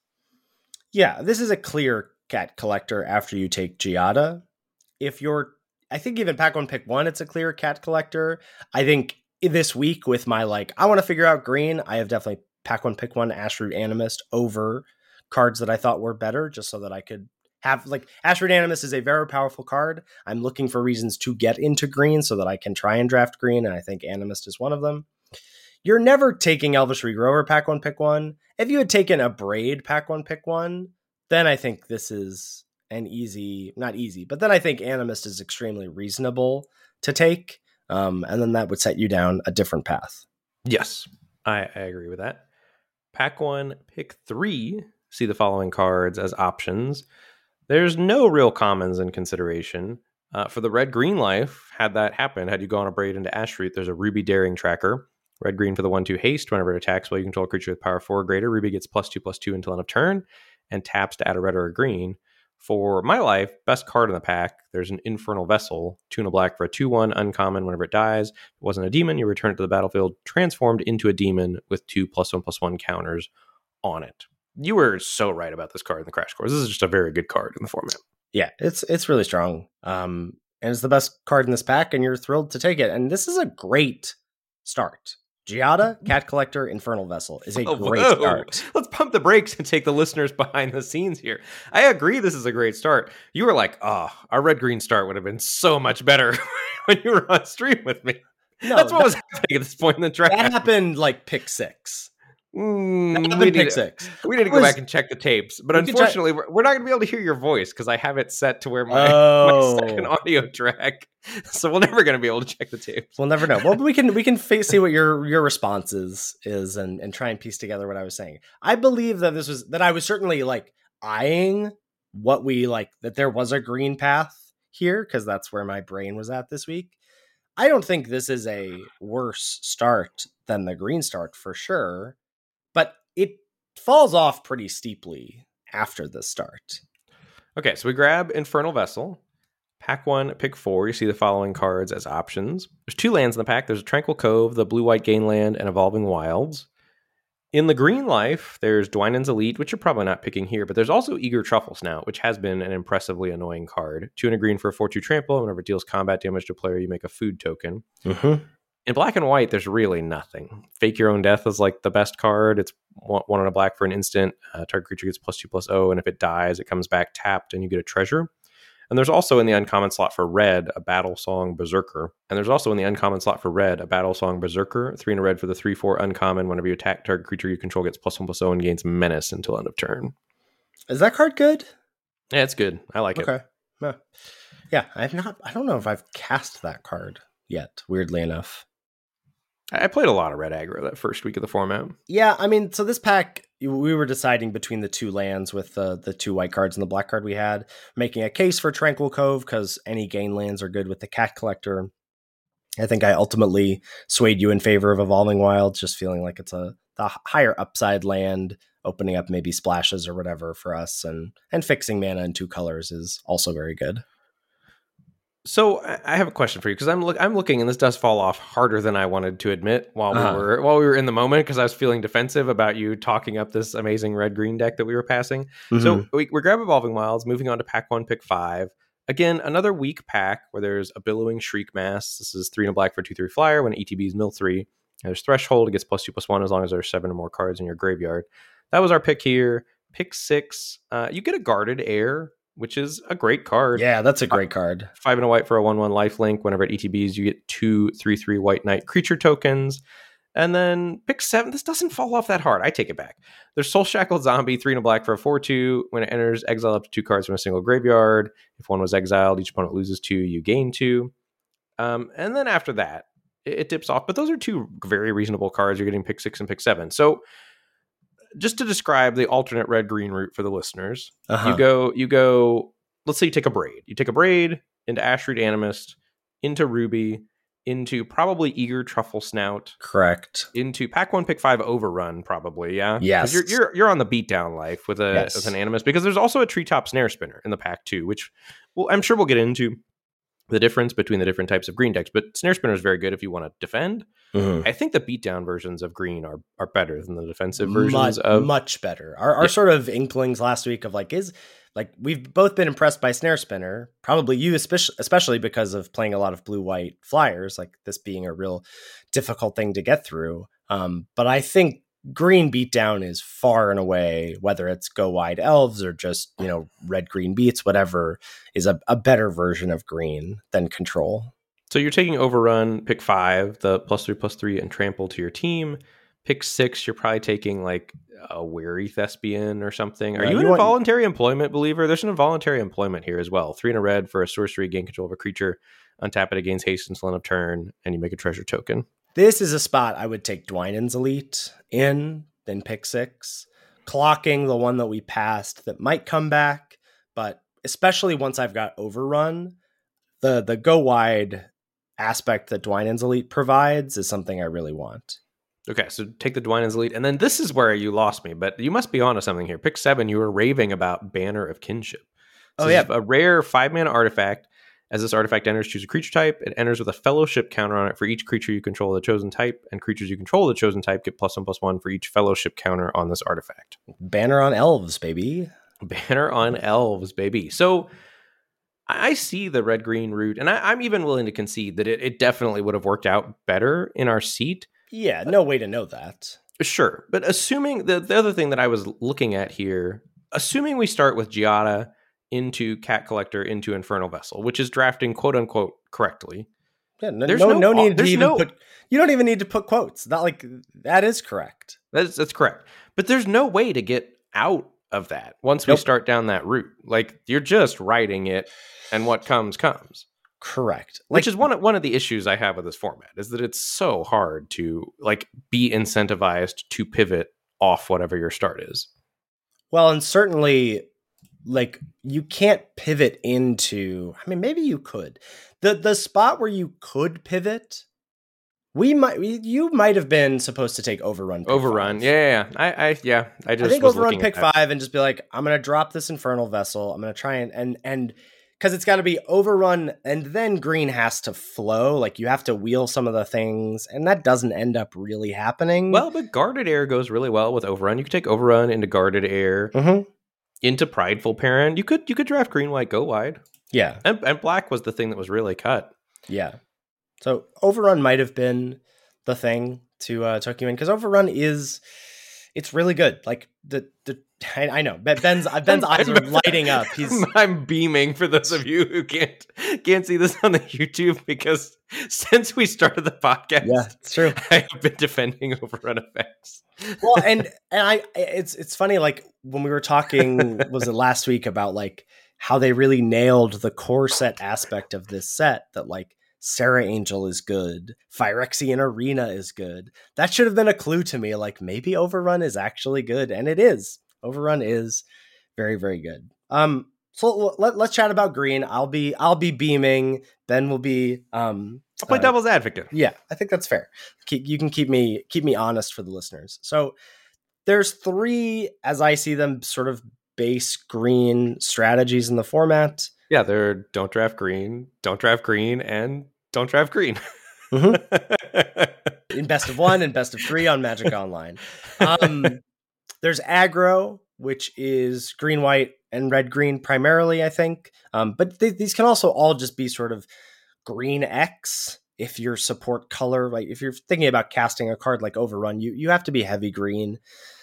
Speaker 3: Yeah, this is a clear cat collector after you take Giada. If you're, I think even pack one, pick one, it's a clear cat collector. I think this week with my, like, I want to figure out green, I have definitely pack one, pick one, Ashroot Animist over cards that I thought were better, just so that I could have, like, Ashroot Animist is a very powerful card. I'm looking for reasons to get into green so that I can try and draft green, and I think Animist is one of them. You're never taking Elvish Regrower pack one, pick one. If you had taken a Braid pack one, pick one, then I think this is an easy, not easy, but then I think Animist is extremely reasonable to take, um, and then that would set you down a different path.
Speaker 2: Yes, I, I agree with that. Pack one, pick three. See the following cards as options. There's no real commons in consideration. Uh, for the red-green life, had that happen, had you gone a Braid into Ashroot, there's a Ruby Daring Tracker. Red-green for the one two haste. Whenever it attacks while you control a creature with power four or greater, Ruby gets plus two, plus two until end of turn, and taps to add a red or a green. For my life, best card in the pack, there's an Infernal Vessel, two and a black for a two one uncommon. Whenever it dies, if it wasn't a demon, you return it to the battlefield, transformed into a demon with two plus one, plus one counters on it. You were so right about this card in the Crash Course. This is just a very good card in the format.
Speaker 3: Yeah, it's it's really strong. Um, and it's the best card in this pack, and you're thrilled to take it. And this is a great start. Giada, Cat Collector, Infernal Vessel is a oh, great whoa. start.
Speaker 2: Let's pump the brakes and take the listeners behind the scenes here. I agree this is a great start. You were like, oh, our red-green start would have been so much better when you were on stream with me. No, That's what that, was happening at this point in the draft.
Speaker 3: That happened like pick six.
Speaker 2: Mm, we, need to, six. we need to go was, back and check the tapes, but unfortunately, we're, we're not going to be able to hear your voice because I have it set to where my, oh. my second audio track, so we're never going to be able to check the tapes.
Speaker 3: We'll never know. Well, we can we can face, see what your your response is, is and and try and piece together what I was saying. I believe that this was that I was certainly like eyeing what we like that there was a green path here because that's where my brain was at this week. I don't think this is a worse start than the green start for sure. But it falls off pretty steeply after the start.
Speaker 2: Okay, so we grab Infernal Vessel. Pack one, pick four. You see the following cards as options. There's two lands in the pack. There's a Tranquil Cove, the blue-white gain land, and Evolving Wilds. In the green life, there's Dwynen's Elite, which you're probably not picking here, but there's also Eager Truffle Snout, which has been an impressively annoying card. Two and a green for a four two trample. Whenever it deals combat damage to a player, you make a food token.
Speaker 3: Mm-hmm.
Speaker 2: In black and white, there's really nothing. Fake Your Own Death is like the best card. It's one on a black for an instant. Uh, target creature gets plus two plus oh, and if it dies, it comes back tapped and you get a treasure. And there's also in the uncommon slot for red, a Battle Song Berserker. And there's also in the uncommon slot for red, a Battle Song Berserker. Three in a red for the three four uncommon. Whenever you attack, target creature you control gets plus one plus oh and gains menace until end of turn.
Speaker 3: Is that card good?
Speaker 2: Yeah, it's good. I like
Speaker 3: okay.
Speaker 2: it.
Speaker 3: Yeah. yeah, I've not, I don't know if I've cast that card yet, weirdly enough.
Speaker 2: I played a lot of red aggro that first week of the format.
Speaker 3: Yeah, I mean, so this pack, we were deciding between the two lands with the, the two white cards and the black card we had, making a case for Tranquil Cove because any gain lands are good with the Cat Collector. I think I ultimately swayed you in favor of Evolving Wilds, just feeling like it's a the higher upside land, opening up maybe splashes or whatever for us, and and fixing mana in two colors is also very good.
Speaker 2: So I have a question for you because I'm look I'm looking and this does fall off harder than I wanted to admit while
Speaker 3: uh-huh.
Speaker 2: we were while we were in the moment because I was feeling defensive about you talking up this amazing red green deck that we were passing. Mm-hmm. So we, we grab Evolving Wilds, moving on to pack one, pick five. Again, another weak pack where there's a Billowing Shriek Mass. This is three and a black for two three flyer. When E T Bs mill three, there's Threshold. It gets plus two plus one as long as there's seven or more cards in your graveyard. That was our pick here. Pick six. Uh, you get a Guarded Heir, which is a great card.
Speaker 3: Yeah, that's a great card.
Speaker 2: Five and a white for a one one lifelink. Whenever at E T Bs, you get two three three white knight creature tokens. And then pick seven. This doesn't fall off that hard. I take it back. There's Soul Shackled Zombie, three and a black for a four two. When it enters, exile up to two cards from a single graveyard. If one was exiled, each opponent loses two, you gain two. Um, and then after that, it, it dips off. But those are two very reasonable cards. You're getting pick six and pick seven. So just to describe the alternate red-green route for the listeners, uh-huh. you go, you go, let's say you take a Braid. You take a Braid into Ashroot Animist, into Ruby, into probably Eager Truffle Snout.
Speaker 3: Correct.
Speaker 2: Into pack one, pick five Overrun, probably, yeah?
Speaker 3: Yes.
Speaker 2: You're, you're you're on the beatdown life with a yes. with an Animist, because there's also a Treetop Snare Spinner in the pack too, which well, I'm sure we'll get into the difference between the different types of green decks, but Snare Spinner is very good if you want to defend. Mm-hmm. I think the beatdown versions of green are are better than the defensive versions much, of...
Speaker 3: Much better. Our, our yeah. sort of inklings last week of like, is... Like, we've both been impressed by Snare Spinner, probably you, especially, especially because of playing a lot of blue-white flyers, like this being a real difficult thing to get through. Um, but I think green beatdown is far and away, whether it's Go Wide Elves or just, you know, red-green beats, whatever, is a, a better version of green than control.
Speaker 2: So you're taking Overrun, pick five, the plus three, plus three, and trample to your team. Pick six, you're probably taking like a Weary Thespian or something. Are yeah, you, you an want... involuntary employment believer? There's an involuntary employment here as well. Three and a red for a sorcery, gain control of a creature, untap it, it gains haste until end of turn, and you make a treasure token.
Speaker 3: This is a spot I would take Dwynen's Elite in, then pick six, clocking the one that we passed that might come back, but especially once I've got Overrun, the the go wide aspect that Dwynen's Elite provides is something I really want.
Speaker 2: Okay, so take the Dwynen's Elite, and then this is where you lost me, but you must be onto something here. Pick seven, you were raving about Banner of Kinship. So oh, yeah. A rare five-mana artifact. As this artifact enters, choose a creature type. It enters with a fellowship counter on it for each creature you control of the chosen type, and creatures you control of the chosen type get plus one, plus one for each fellowship counter on this artifact.
Speaker 3: Banner on Elves, baby.
Speaker 2: Banner on Elves, baby. So I see the red-green route, and I, I'm even willing to concede that it, it definitely would have worked out better in our seat.
Speaker 3: Yeah, no way to know that.
Speaker 2: Sure. But assuming the, the other thing that I was looking at here, assuming we start with Giada into Cat Collector into Infernal Vessel, which is drafting quote unquote correctly.
Speaker 3: Yeah, no, there's no, no, no need to even no, put, you don't even need to put quotes. Not like that is correct.
Speaker 2: That's, that's correct. But there's no way to get out of that once we nope. start down that route. Like, you're just writing it and what comes, comes.
Speaker 3: Correct.
Speaker 2: Which like, is one of, one of the issues I have with this format is that it's so hard to like be incentivized to pivot off whatever your start is.
Speaker 3: Well, and certainly like you can't pivot into, I mean, maybe you could. The the spot where you could pivot, we might you might have been supposed to take Overrun. Pick
Speaker 2: Overrun.
Speaker 3: Five.
Speaker 2: Yeah, yeah, yeah. I, I yeah, I just
Speaker 3: I think
Speaker 2: was
Speaker 3: Overrun pick
Speaker 2: at
Speaker 3: five and just be like, I'm going to drop this Infernal Vessel. I'm going to try and and and because it's got to be overrun and then green has to flow. Like you have to wheel some of the things, and that doesn't end up really happening.
Speaker 2: Well, but guarded air goes really well with overrun. You could take overrun into guarded air,
Speaker 3: mm-hmm.
Speaker 2: into prideful parent. You could you could draft green, white, go wide.
Speaker 3: Yeah,
Speaker 2: and, and black was the thing that was really cut.
Speaker 3: Yeah, so overrun might have been the thing to uh, tuck you in, because overrun is it's really good. Like the the. I, I know Ben's Ben's eyes are lighting up. He's
Speaker 2: I'm beaming for those of you who can't can't see this on the YouTube, because since we started the podcast,
Speaker 3: yeah, it's true.
Speaker 2: I have been defending overrun effects.
Speaker 3: Well, and and I it's it's funny, like when we were talking, was it last week, about like how they really nailed the core set aspect of this set, that like Serra Angel is good, Phyrexian Arena is good. That should have been a clue to me, like maybe overrun is actually good, and it is. Overrun is very, very good. Um, so let, let's chat about green. I'll be I'll be beaming. Ben will be. Um,
Speaker 2: I'll play uh, devil's advocate.
Speaker 3: Yeah, I think that's fair. Keep, you can keep me keep me honest for the listeners. So there's three, as I see them, sort of base green strategies in the format.
Speaker 2: Yeah, they're don't draft green, don't draft green, and don't draft green.
Speaker 3: Mm-hmm. In best of one and best of three on Magic Online. Um, There's aggro, which is green, white, and red, green primarily, I think. Um, but th- these can also all just be sort of green X if your support color, like if you're thinking about casting a card like Overrun, you, you have to be heavy green.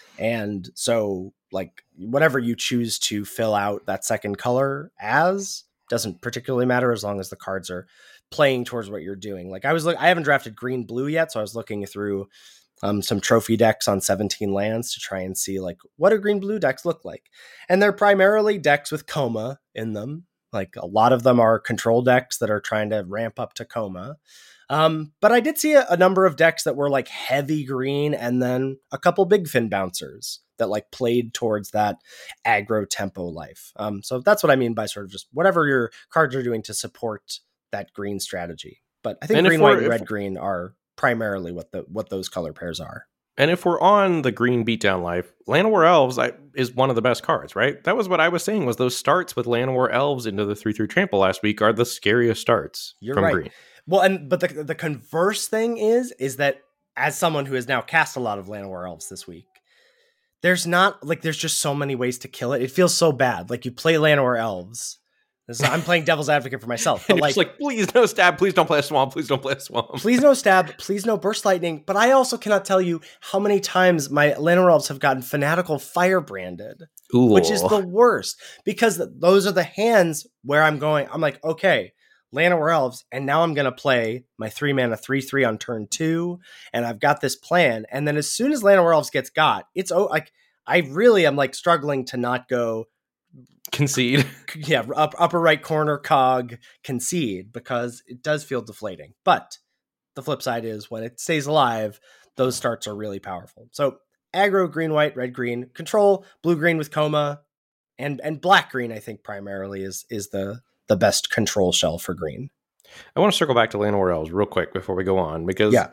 Speaker 3: And so like whatever you choose to fill out that second color as doesn't particularly matter, as long as the cards are playing towards what you're doing. Like I was, look, I haven't drafted green, blue yet. So I was looking through Um, some trophy decks on seventeen lands to try and see like what do green blue decks look like, and they're primarily decks with Coma in them. Like a lot of them are control decks that are trying to ramp up to Coma. Um, but I did see a, a number of decks that were like heavy green, and then a couple big fin bouncers that like played towards that aggro tempo life. Um, so that's what I mean by sort of just whatever your cards are doing to support that green strategy. But I think and green, white, and red, green are primarily what the what those color pairs are.
Speaker 2: And if we're on the green beatdown life, Llanowar Elves I, is one of the best cards, right? That was what I was saying, was those starts with Llanowar Elves into the three three trample last week are the scariest starts
Speaker 3: You're
Speaker 2: from
Speaker 3: right.
Speaker 2: green.
Speaker 3: Well, and but the the converse thing is is that as someone who has now cast a lot of Llanowar Elves this week, there's not like there's just so many ways to kill it. It feels so bad. Like you play Llanowar Elves. This is, I'm playing devil's advocate for myself. But like,
Speaker 2: like, please no stab. Please don't play a swamp. Please don't play a swamp.
Speaker 3: Please no stab. Please no burst lightning. But I also cannot tell you how many times my Llanowar Elves have gotten fanatical firebranded, Ooh. Which is the worst, because those are the hands where I'm going. I'm like, okay, Llanowar Elves, and now I'm going to play my three mana three three on turn two, and I've got this plan. And then as soon as Llanowar Elves gets got, it's oh, like I really am like struggling to not go.
Speaker 2: Concede.
Speaker 3: Yeah, up, upper right corner cog concede, because it does feel deflating. But the flip side is when it stays alive, those starts are really powerful. So aggro, green, white, red, green, control, blue, green with Coma, and and black, green, I think primarily is is the the best control shell for green.
Speaker 2: I want to circle back to Llanowar Elves real quick before we go on, because
Speaker 3: yeah.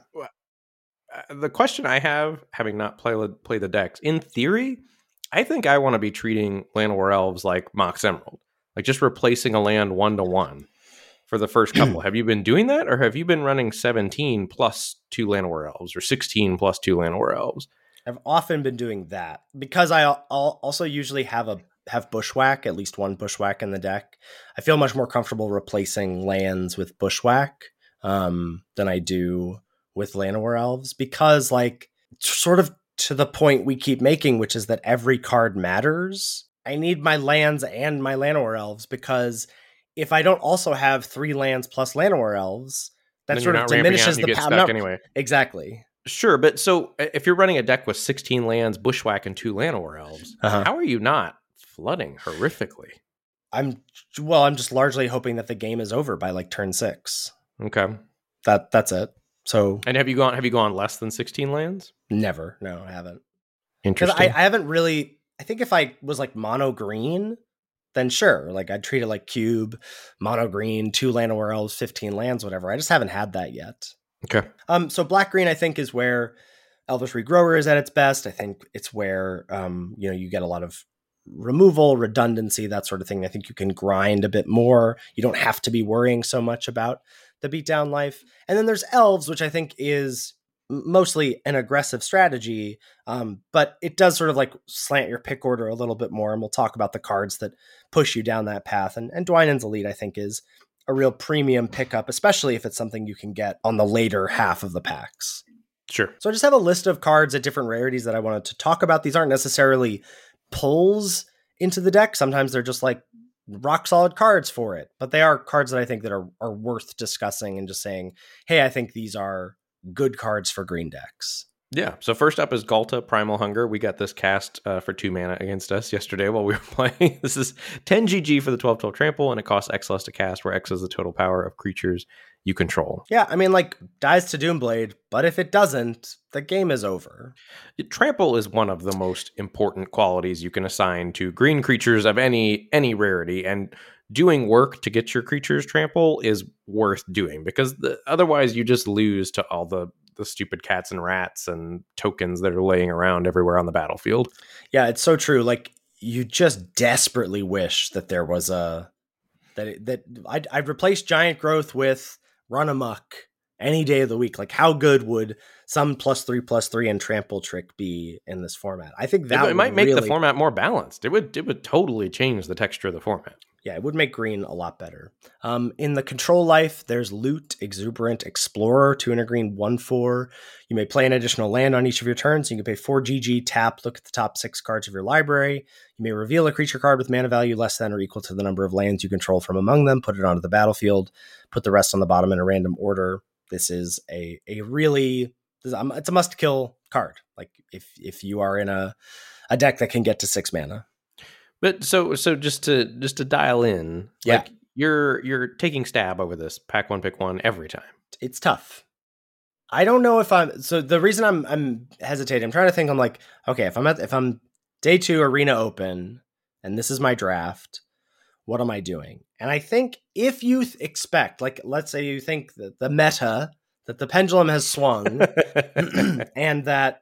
Speaker 2: the question I have, having not play, play the decks, in theory, I think I want to be treating Llanowar Elves like Mox Emerald, like just replacing a land one to one for the first couple. Have you been doing that, or have you been running seventeen plus two Llanowar Elves, or sixteen plus two Llanowar Elves?
Speaker 3: I've often been doing that because I I'll also usually have a have Bushwhack, at least one Bushwhack in the deck. I feel much more comfortable replacing lands with Bushwhack um, than I do with Llanowar Elves, because like sort of to the point we keep making, which is that every card matters. I need my lands and my Llanowar Elves, because if I don't also have three lands plus Llanowar Elves, that
Speaker 2: then
Speaker 3: sort of diminishes the power.
Speaker 2: No, anyway.
Speaker 3: Exactly.
Speaker 2: Sure, but so if you're running a deck with sixteen lands, Bushwhack, and two Llanowar Elves, uh-huh. how are you not flooding horrifically?
Speaker 3: I'm well, I'm just largely hoping that the game is over by like turn six.
Speaker 2: Okay.
Speaker 3: That that's it. So,
Speaker 2: and have you gone? Have you gone less than sixteen lands?
Speaker 3: Never. No, I haven't.
Speaker 2: Interesting.
Speaker 3: I, I haven't really. I think if I was like mono green, then sure, like I'd treat it like cube, mono green, two Llanowar Elves, fifteen lands, whatever. I just haven't had that yet.
Speaker 2: Okay.
Speaker 3: Um. So black green, I think, is where Elvish Regrower is at its best. I think it's where um you know you get a lot of removal, redundancy, that sort of thing. I think you can grind a bit more. You don't have to be worrying so much about the beatdown life. And then there's elves, which I think is mostly an aggressive strategy, um, but it does sort of like slant your pick order a little bit more. And we'll talk about the cards that push you down that path. And, and Dwynen's Elite, I think, is a real premium pickup, especially if it's something you can get on the later half of the packs.
Speaker 2: Sure.
Speaker 3: So I just have a list of cards at different rarities that I wanted to talk about. These aren't necessarily pulls into the deck. Sometimes they're just like rock solid cards for it, but they are cards that I think that are, are worth discussing and just saying, hey, I think these are good cards for green decks.
Speaker 2: Yeah. So first up is Ghalta, Primal Hunger. We got this cast uh, for two mana against us yesterday while we were playing. This is ten G G for the twelve twelve trample, and it costs X less to cast, where X is the total power of creatures you control.
Speaker 3: Yeah, I mean, like, dies to Doomblade, but if it doesn't, the game is over.
Speaker 2: Trample is one of the most important qualities you can assign to green creatures of any any rarity, and doing work to get your creatures trample is worth doing, because the, otherwise you just lose to all the the stupid cats and rats and tokens that are laying around everywhere on the battlefield.
Speaker 3: Yeah, it's so true. Like, you just desperately wish that there was a that it, that I'd, I'd replace Giant Growth with Run Amok any day of the week. Like, how good would some plus three plus three and trample trick be in this format? I think that
Speaker 2: it, it might make
Speaker 3: really,
Speaker 2: the format more balanced. It would it would totally change the texture of the format.
Speaker 3: Yeah, it would make green a lot better. Um, in the control life, there's Loot, Exuberant, Explorer, two and a green, one four. You may play an additional land on each of your turns. You can pay four G G, tap, look at the top six cards of your library. You may reveal a creature card with mana value less than or equal to the number of lands you control from among them, put it onto the battlefield, put the rest on the bottom in a random order. This is a a really, this is, it's a must-kill card. Like, if if you are in a, a deck that can get to six mana.
Speaker 2: But so so just to just to dial in,
Speaker 3: yeah.
Speaker 2: like you're you're taking stab over this pack one pick one every time.
Speaker 3: It's tough. I don't know if I'm so the reason I'm I'm hesitating, I'm trying to think, I'm like, okay, if I'm at if I'm day two arena open and this is my draft, what am I doing? And I think if you th- expect, like, let's say you think that the meta, that the pendulum has swung and that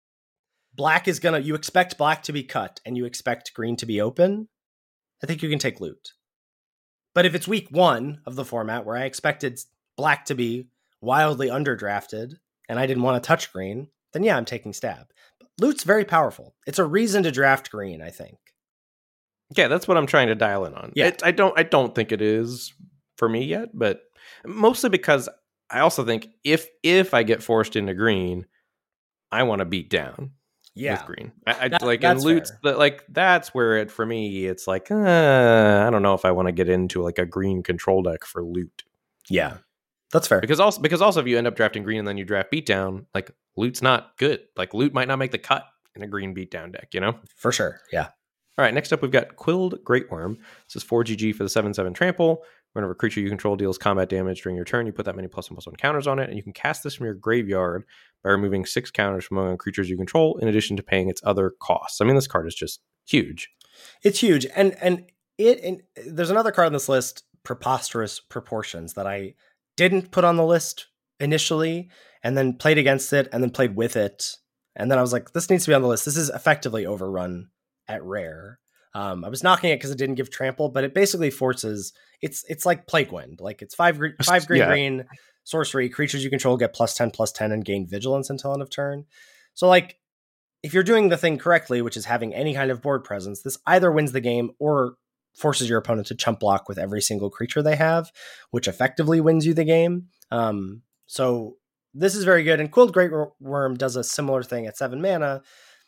Speaker 3: black is gonna, you expect black to be cut and you expect green to be open, I think you can take Loot. But if it's week one of the format where I expected black to be wildly underdrafted and I didn't want to touch green, then yeah, I'm taking stab. But Loot's very powerful. It's a reason to draft green, I think.
Speaker 2: Yeah, that's what I'm trying to dial in on.
Speaker 3: Yeah.
Speaker 2: It, I don't I don't think it is for me yet, but mostly because I also think if if I get forced into green, I want to beat down.
Speaker 3: Yeah,
Speaker 2: with green. I, I
Speaker 3: that,
Speaker 2: like in Loot's, like that's where it for me. It's like uh, I don't know if I want to get into like a green control deck for Loot.
Speaker 3: Yeah, that's fair.
Speaker 2: Because also because also if you end up drafting green and then you draft beatdown, like Loot's not good. Like Loot might not make the cut in a green beatdown deck. You know,
Speaker 3: for sure. Yeah.
Speaker 2: All right. Next up, we've got Quilled Great Worm. This is four G G for the seven seven trample. Whenever a creature you control deals combat damage during your turn, you put that many plus one plus one counters on it, and you can cast this from your graveyard by removing six counters from among creatures you control, in addition to paying its other costs. I mean, this card is just huge.
Speaker 3: It's huge, and and it. And there's another card on this list, Preposterous Proportions, that I didn't put on the list initially, and then played against it, and then played with it, and then I was like, this needs to be on the list. This is effectively overrun at rare. Um, I was knocking it because it didn't give trample, but it basically forces. It's it's like Plague Wind. Like, it's five green, five green, yeah. green sorcery. Creatures you control get plus ten, plus ten, and gain vigilance until end of turn. So, like, if you're doing the thing correctly, which is having any kind of board presence, this either wins the game or forces your opponent to chump block with every single creature they have, which effectively wins you the game. Um, so this is very good. And Quilled Great Worm does a similar thing at seven mana.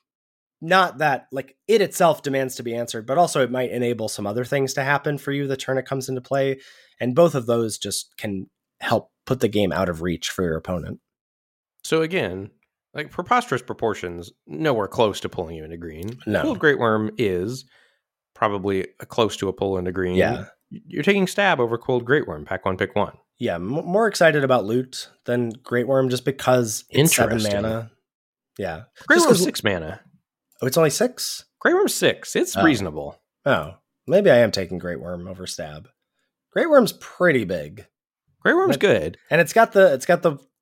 Speaker 3: Not that, like, it itself demands to be answered, but also it might enable some other things to happen for you the turn it comes into play. And both of those just can help put the game out of reach for your opponent.
Speaker 2: So again, like, Preposterous Proportions, nowhere close to pulling you into green.
Speaker 3: No.
Speaker 2: Quilled Great Worm is probably close to a pull into green.
Speaker 3: Yeah.
Speaker 2: You're taking stab over Quilled Great Worm, pack one, pick one.
Speaker 3: Yeah, m- more excited about Loot than Great Worm just because it's seven mana. Yeah.
Speaker 2: Great Worm's six mana.
Speaker 3: Oh, it's only six?
Speaker 2: Great Worm's six. It's
Speaker 3: oh.
Speaker 2: reasonable.
Speaker 3: Oh, maybe I am taking Great Worm over Stab. Great Worm's pretty big.
Speaker 2: Great Worm's
Speaker 3: and,
Speaker 2: good,
Speaker 3: and it's got the it's got the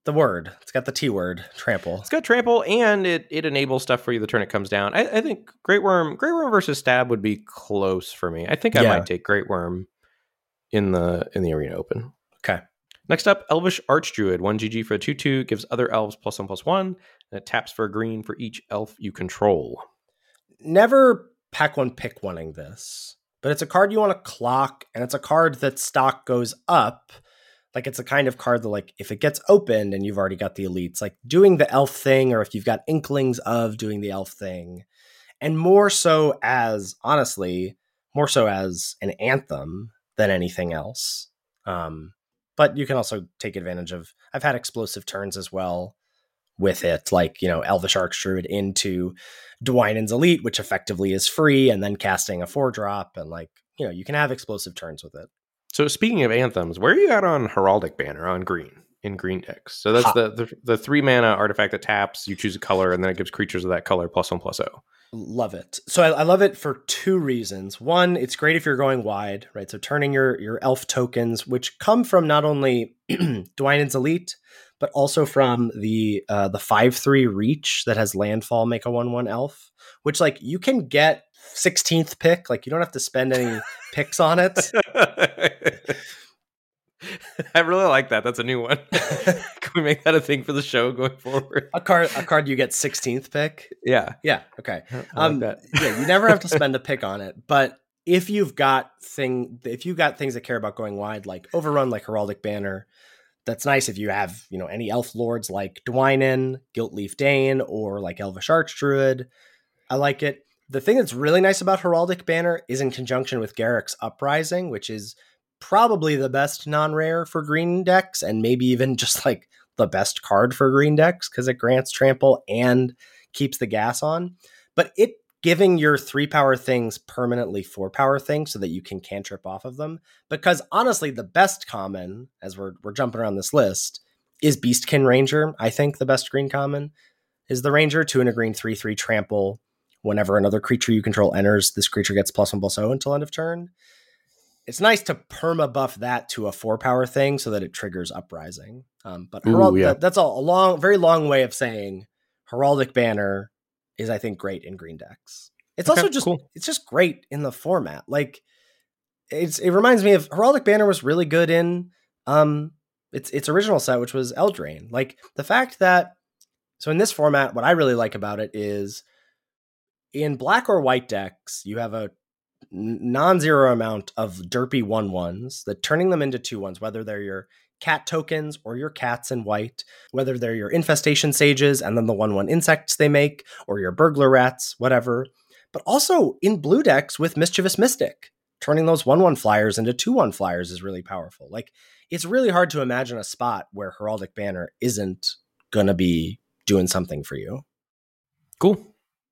Speaker 3: the word. It's got the T word, trample.
Speaker 2: It's got trample, and it it enables stuff for you the turn it comes down. I, I think Great Worm, Great Worm versus Stab would be close for me. I think I
Speaker 3: Yeah.
Speaker 2: might take Great Worm in the in the Arena Open.
Speaker 3: Okay.
Speaker 2: Next up, Elvish Archdruid. one G G for a two two, gives other elves plus one plus one, and it taps for a green for each elf you control.
Speaker 3: Never pack one, pick one-ing this, but it's a card you want to clock, and it's a card that stock goes up. Like, it's a kind of card that, like, if it gets opened and you've already got the elites, like doing the elf thing, or if you've got inklings of doing the elf thing, and more so as, honestly, more so as an anthem than anything else. Um, but you can also take advantage of, I've had explosive turns as well with it, like, you know, Elvish Archdruid into Dwynen's Elite, which effectively is free, and then casting a four drop, and, like, you know, you can have explosive turns with it.
Speaker 2: So speaking of anthems, where are you at on Heraldic Banner on green, in green decks? So that's the, the the three mana artifact that taps, you choose a color, and then it gives creatures of that color plus one plus oh.
Speaker 3: Love it. So I, I love it for two reasons. One, it's great if you're going wide, right? So turning your your elf tokens, which come from not only Dwynen's Elite, but also from the uh, the five three reach that has landfall, make a one one elf, which, like, you can get sixteenth pick. Like, you don't have to spend any picks on it.
Speaker 2: I really like that. That's a new one. Can we make that a thing for the show going forward?
Speaker 3: A card, a card you get sixteenth pick.
Speaker 2: Yeah.
Speaker 3: Yeah. Okay.
Speaker 2: I like
Speaker 3: Um,
Speaker 2: that.
Speaker 3: yeah, you never have to spend a pick on it, but if you've got thing, if you've got things that care about going wide, like Overrun, like Heraldic Banner, that's nice. If you have, you know, any elf lords like Dwynen, Guiltleaf Dane, or like Elvish Archdruid, I like it. The thing that's really nice about Heraldic Banner is in conjunction with Garruk's Uprising, which is probably the best non-rare for green decks, and maybe even just like the best card for green decks, because it grants trample and keeps the gas on. But it giving your three power things permanently four power things so that you can cantrip off of them. Because honestly, the best common, as we're we're jumping around this list, is Beastkin Ranger. I think the best green common is the Ranger, two and a green, three three trample. Whenever another creature you control enters, this creature gets plus one plus oh until end of turn. It's nice to perma buff that to a four power thing so that it triggers Uprising. Um, but Herald-
Speaker 2: Ooh, yeah.
Speaker 3: that, that's a, a long, very long way of saying Heraldic Banner is, I think, great in green decks. It's
Speaker 2: Okay,
Speaker 3: also just
Speaker 2: cool.
Speaker 3: it's just great in the format. Like, it's it reminds me of Heraldic Banner was really good in um its its original set, which was Eldraine. Like, the fact that, so in this format, what I really like about it is in black or white decks, you have a non-zero amount of derpy one ones that turning them into two ones, whether they're your cat tokens or your cats in white, whether they're your infestation sages and then the one one insects they make, or your burglar rats, whatever. But also in blue decks with Mischievous Mystic, turning those one one flyers into two one flyers is really powerful. Like, it's really hard to imagine a spot where Heraldic Banner isn't going to be doing something for you.
Speaker 2: Cool.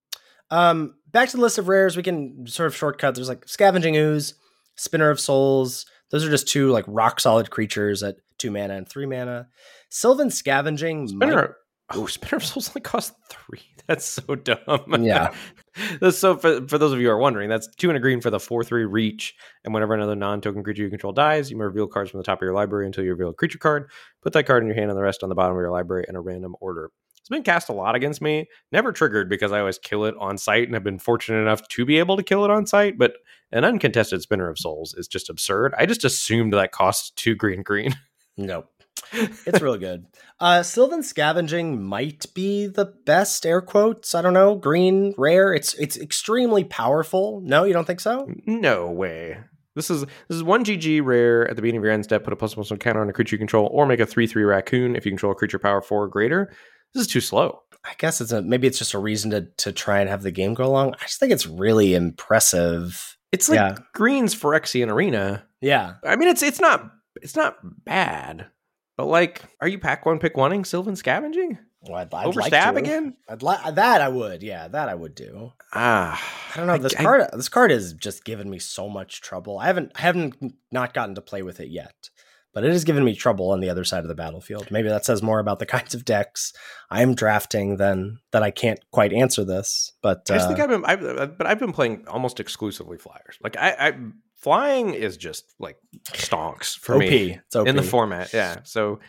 Speaker 3: Um, back to the list of rares, we can sort of shortcut. There's like Scavenging Ooze, Spinner of Souls. Those are just two like rock solid creatures at two mana and three mana. Sylvan Scavenging.
Speaker 2: Spinner. Might... Oh, Spinner of Souls only costs three. That's so dumb.
Speaker 3: Yeah.
Speaker 2: That's so for, for those of you who are wondering, that's two and a green for the four three reach. And whenever another non-token creature you control dies, you may reveal cards from the top of your library until you reveal a creature card. Put that card in your hand and the rest on the bottom of your library in a random order. It's been cast a lot against me. Never triggered because I always kill it on site and have been fortunate enough to be able to kill it on site. But an uncontested Spinner of Souls is just absurd. I just assumed that cost two green green.
Speaker 3: Nope. It's real good. Uh, Sylvan Scavenging might be the best, air quotes, I don't know, green rare. It's it's extremely powerful. No, you don't think so?
Speaker 2: No way. This is this is one G G rare at the beginning of your end step. Put a plus plus one counter on a creature you control, or make a three three raccoon if you control a creature power four or greater. This is too slow.
Speaker 3: I guess it's a maybe it's just a reason to to try and have the game go along. I just think it's really impressive.
Speaker 2: It's like
Speaker 3: Yeah.
Speaker 2: Green's Phyrexian Arena.
Speaker 3: Yeah.
Speaker 2: I mean, it's it's not it's not bad, but like, are you pack one pick oneing Sylvan Scavenging
Speaker 3: Well, I'd, I'd
Speaker 2: over
Speaker 3: like
Speaker 2: stab
Speaker 3: to.
Speaker 2: again?
Speaker 3: I'd like that. I would. Yeah, that I would do.
Speaker 2: Ah,
Speaker 3: I don't know. This
Speaker 2: I,
Speaker 3: card, this card has just given me so much trouble. I haven't, I haven't not gotten to play with it yet, but it has given me trouble on the other side of the battlefield. Maybe that says more about the kinds of decks I'm drafting than that I can't quite answer this. But
Speaker 2: I just
Speaker 3: uh,
Speaker 2: think I've been, I've, but I've been playing almost exclusively flyers. Like I, I flying is just like stonks for
Speaker 3: O P.
Speaker 2: me
Speaker 3: It's O P.
Speaker 2: in the format. Yeah. So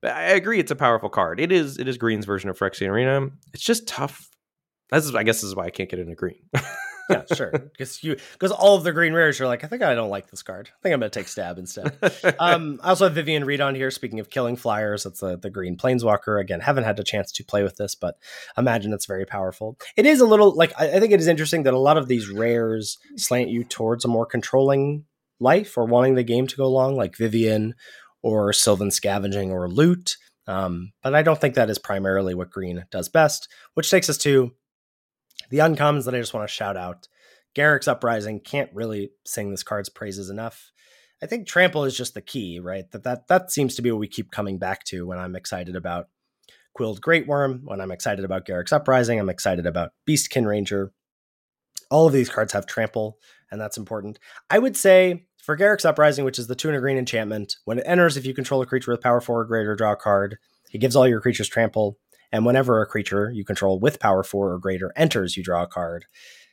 Speaker 2: But I agree, it's a powerful card. It is it is green's version of Phyrexian Arena. It's just tough. This is, I guess this is why I can't get into green.
Speaker 3: Yeah, sure. Because you because all of the green rares, you're like, I think I don't like this card. I think I'm going to take Stab instead. um, I also have Vivian Reed on here. Speaking of killing flyers, that's the, the green Planeswalker. Again, haven't had a chance to play with this, but imagine it's very powerful. It is a little, like, I, I think it is interesting that a lot of these rares slant you towards a more controlling life or wanting the game to go long, like Vivian or Sylvan Scavenging or Loot. Um, but I don't think that is primarily what green does best, which takes us to the uncommons that I just want to shout out. Garruk's Uprising, can't really sing this card's praises enough. I think Trample is just the key, right? That that that seems to be what we keep coming back to when I'm excited about Quilled Great Worm, when I'm excited about Garruk's Uprising, I'm excited about Beastkin Ranger. All of these cards have Trample, and that's important. I would say for Garruk's Uprising, which is the two and a green enchantment, when it enters, if you control a creature with power four or greater, draw a card. It gives all your creatures Trample. And whenever a creature you control with power four or greater enters, you draw a card.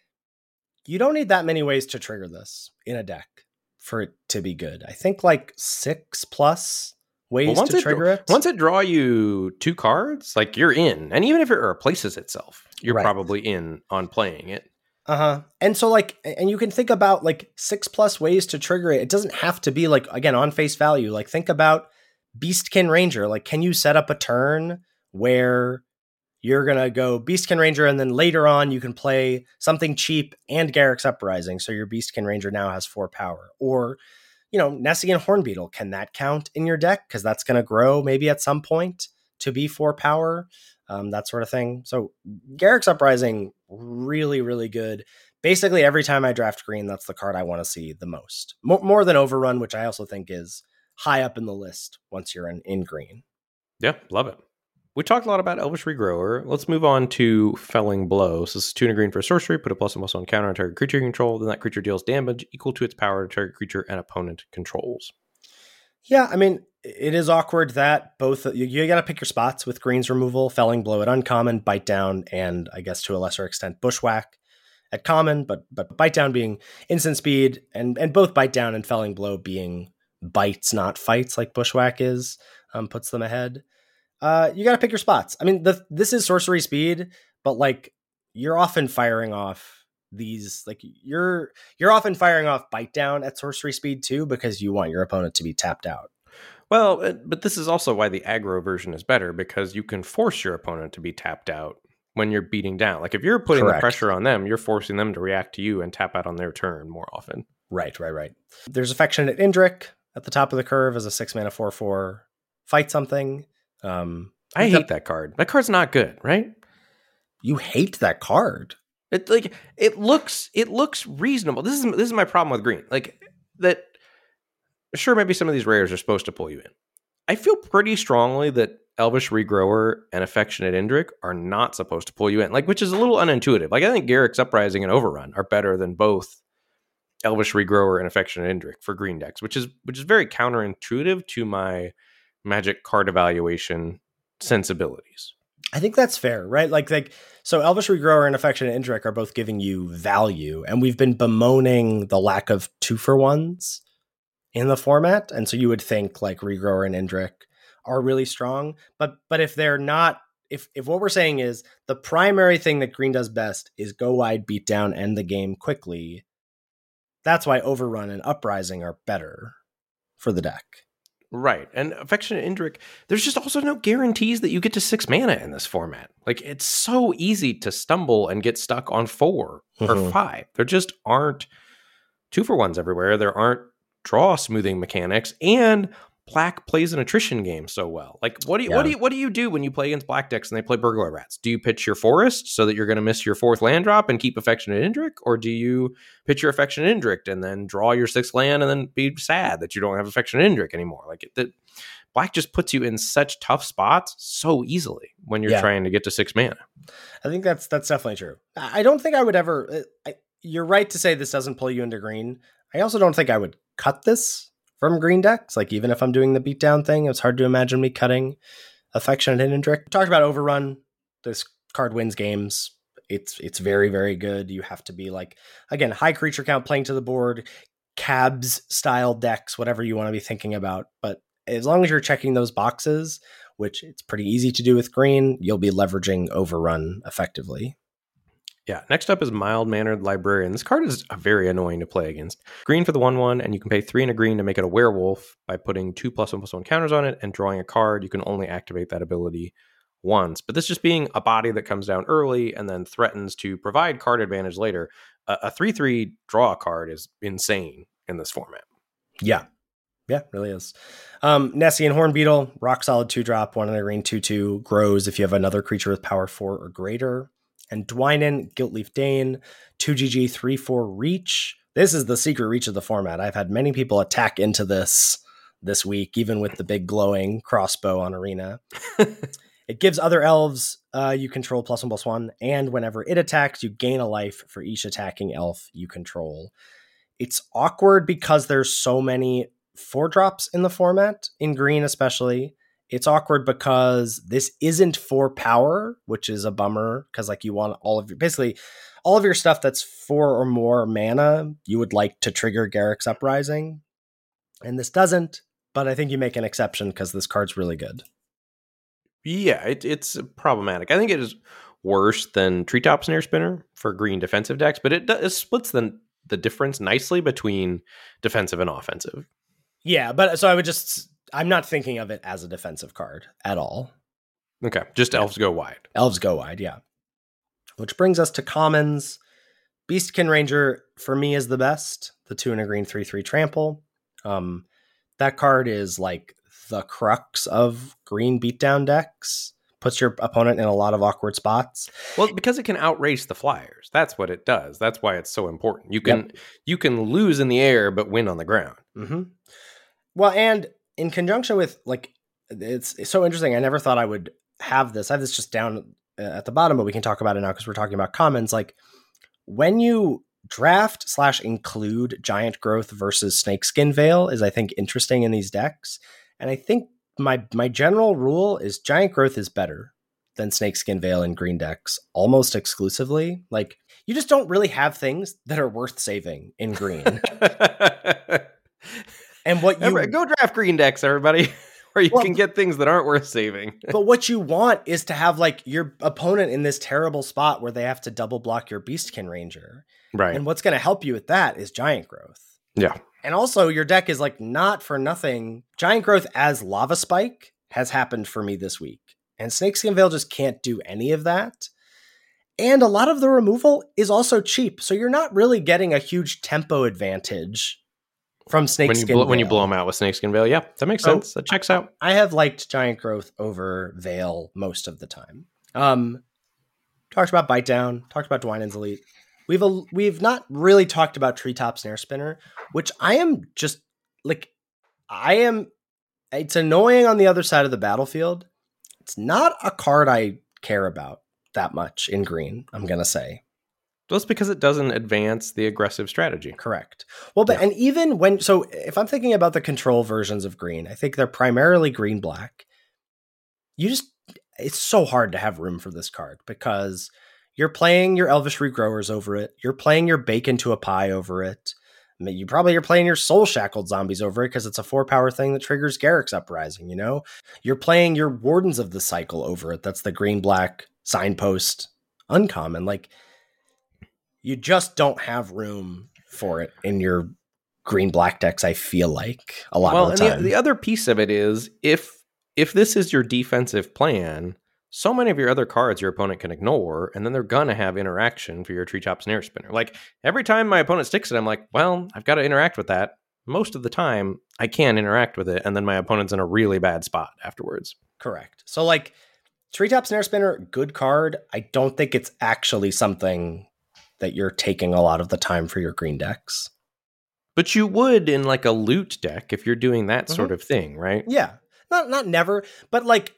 Speaker 3: You don't need that many ways to trigger this in a deck for it to be good. I think like six plus ways well, to trigger it,
Speaker 2: it. Once it draw you two cards, like you're in. And even if it replaces itself, you're right. probably in on playing it.
Speaker 3: Uh-huh. And so like, and you can think about like six plus ways to trigger it. It doesn't have to be like, again, on face value. Like think about Beastkin Ranger. Like, can you set up a turn where you're going to go Beastkin Ranger, and then later on you can play something cheap and Garruk's Uprising, so your Beastkin Ranger now has four power? Or, you know, Nessian Hornbeetle, can that count in your deck? Because that's going to grow maybe at some point to be four power, um, that sort of thing. So Garruk's Uprising, really, really good. Basically, every time I draft green, that's the card I want to see the most. More, more than Overrun, which I also think is high up in the list once you're in, in green.
Speaker 2: Yeah, love it. We talked a lot about Elvish Regrower. Let's move on to Felling Blow. So this is two and a green for a sorcery. Put a plus and plus on counter on target creature you control. Then that creature deals damage equal to its power to target creature and opponent controls.
Speaker 3: Yeah, I mean, it is awkward that both... You, you got to pick your spots with Green's removal. Felling Blow at uncommon, Bite Down, and I guess to a lesser extent, Bushwhack at common. But but Bite Down being instant speed, and, and both Bite Down and Felling Blow being bites, not fights, like Bushwhack is, um, puts them ahead. Uh, you got to pick your spots. I mean, the, this is sorcery speed, but like you're often firing off these, like you're, you're often firing off Bite Down at sorcery speed too, because you want your opponent to be tapped out.
Speaker 2: Well, but this is also why the aggro version is better, because you can force your opponent to be tapped out when you're beating down. Like if you're putting Correct. the pressure on them, you're forcing them to react to you and tap out on their turn more often.
Speaker 3: Right, right, right. There's Affectionate Indrik at the top of the curve as a six mana four four fight something. Um,
Speaker 2: I hate that, that card. That card's not good, right?
Speaker 3: You hate that card.
Speaker 2: It like it looks it looks reasonable. This is this is my problem with green. Like that. Sure, maybe some of these rares are supposed to pull you in. I feel pretty strongly that Elvish Regrower and Affectionate Indrik are not supposed to pull you in. Like, which is a little unintuitive. Like I think Garruk's Uprising and Overrun are better than both Elvish Regrower and Affectionate Indrik for green decks, which is which is very counterintuitive to my Magic card evaluation sensibilities.
Speaker 3: I think that's fair, right? Like, like so Elvish Regrower and Affectionate Indrik are both giving you value, and we've been bemoaning the lack of two for ones in the format. And so you would think like Regrower and Indrik are really strong, but but if they're not, if if what we're saying is the primary thing that green does best is go wide, beat down, end the game quickly, that's why Overrun and Uprising are better for the deck.
Speaker 2: Right. And Affectionate Indrik, there's just also no guarantees that you get to six mana in this format. Like, it's so easy to stumble and get stuck on four mm-hmm. or five. There just aren't two for ones everywhere. There aren't draw smoothing mechanics, and Black plays an attrition game so well. Like, what do you, yeah. what do you, what do you do when you play against Black decks and they play Burglar Rats? Do you pitch your Forest so that you're going to miss your fourth land drop and keep Affectionate Indrik? Or do you pitch your Affectionate Indrik and then draw your sixth land and then be sad that you don't have Affectionate Indrik anymore? Like, the Black just puts you in such tough spots so easily when you're yeah. trying to get to six mana.
Speaker 3: I think that's, that's definitely true. I don't think I would ever, I, you're right to say this doesn't pull you into green. I also don't think I would cut this from green decks. Like, even if I'm doing the beatdown thing, it's hard to imagine me cutting Affectionate Indrik. We talked about Overrun. This card wins games. It's it's very, very good. You have to be like, again, high creature count playing to the board, Cabs style decks, whatever you want to be thinking about. But as long as you're checking those boxes, which it's pretty easy to do with green, you'll be leveraging Overrun effectively.
Speaker 2: Yeah, next up is Mild-Mannered Librarian. This card is very annoying to play against. Green for the one one, and you can pay three and a green to make it a werewolf by putting two plus one plus one counters on it and drawing a card. You can only activate that ability once. But this just being a body that comes down early and then threatens to provide card advantage later, a three three draw a card is insane in this format.
Speaker 3: Yeah. Yeah, really is. Um, Nessian Hornbeetle, rock solid two drop, one in a green, two two, grows if you have another creature with power four or greater. And Dwynen, Guiltleaf Dane, two G G, three four reach. This is the secret reach of the format. I've had many people attack into this this week, even with the big glowing crossbow on Arena. It gives other elves uh, you control plus one plus one, and whenever it attacks, you gain a life for each attacking elf you control. It's awkward because there's so many four drops in the format, in green especially. It's awkward because this isn't for power, which is a bummer because like you want all of your, basically all of your stuff that's four or more mana, you would like to trigger Garruk's Uprising. And this doesn't, but I think you make an exception because this card's really good.
Speaker 2: Yeah, it, it's problematic. I think it is worse than Treetop Snare Spinner for green defensive decks, but it, it splits the, the difference nicely between defensive and offensive.
Speaker 3: Yeah, but so I would just... I'm not thinking of it as a defensive card at all.
Speaker 2: Okay, just elves go wide.
Speaker 3: Elves go wide, yeah. Which brings us to commons. Beastkin Ranger, for me, is the best. The two and a green, three three trample. Um, that card is like the crux of green beatdown decks. Puts your opponent in a lot of awkward spots.
Speaker 2: Well, because it can outrace the flyers. That's what it does. That's why it's so important. You can yep. you can lose in the air, but win on the ground.
Speaker 3: Mm-hmm. Well, and in conjunction with, like, it's, it's so interesting. I never thought I would have this. I have this just down at the bottom, but we can talk about it now because we're talking about commons. Like, when you draft slash include Giant Growth versus Snakeskin Veil is, I think, interesting in these decks. And I think my my general rule is Giant Growth is better than Snakeskin Veil in green decks almost exclusively. Like, you just don't really have things that are worth saving in green. And what you
Speaker 2: go draft green decks, everybody, where you well, can get things that aren't worth saving.
Speaker 3: But what you want is to have like your opponent in this terrible spot where they have to double block your Beastkin Ranger.
Speaker 2: Right.
Speaker 3: And what's going to help you with that is Giant Growth.
Speaker 2: Yeah.
Speaker 3: And also your deck is like not for nothing. Giant Growth as Lava Spike has happened for me this week. And Snakeskin Veil just can't do any of that. And a lot of the removal is also cheap. So you're not really getting a huge tempo advantage from Snakeskin
Speaker 2: Veil.
Speaker 3: Veil.
Speaker 2: When you blow them out with Snakeskin Veil, yeah, that makes sense. So, that checks out.
Speaker 3: I have liked Giant Growth over Veil most of the time. Um, talked about Bite Down, talked about Dwynen's Elite. We've a, we've not really talked about Treetop Snare Spinner, which I am just like, I am. It's annoying on the other side of the battlefield. It's not a card I care about that much in green, I'm gonna say.
Speaker 2: Just because it doesn't advance the aggressive strategy.
Speaker 3: Correct. Well, but yeah. And even when, so if I'm thinking about the control versions of green, I think they're primarily green-black. You just, it's so hard to have room for this card because you're playing your Elvish Regrowers over it. You're playing your Bake Into a Pie over it. You probably are playing your Soul Shackled Zombies over it because it's a four power thing that triggers Garruk's Uprising, you know? You're playing your Wardens of the Cycle over it. That's the green-black Signpost uncommon. Like, you just don't have room for it in your green black decks, I feel like, a lot
Speaker 2: well,
Speaker 3: of the
Speaker 2: time.
Speaker 3: time.
Speaker 2: And the, the other piece of it is if if this is your defensive plan, so many of your other cards your opponent can ignore, and then they're gonna have interaction for your Treetop Snare Spinner. Like, every time my opponent sticks it, I'm like, well, I've got to interact with that. Most of the time, I can interact with it, and then my opponent's in a really bad spot afterwards.
Speaker 3: Correct. So, like, Treetop Snare Spinner, good card. I don't think it's actually something that you're taking a lot of the time for your green decks.
Speaker 2: But you would in like a loot deck if you're doing that mm-hmm. sort of thing, right?
Speaker 3: Yeah. Not not never, but like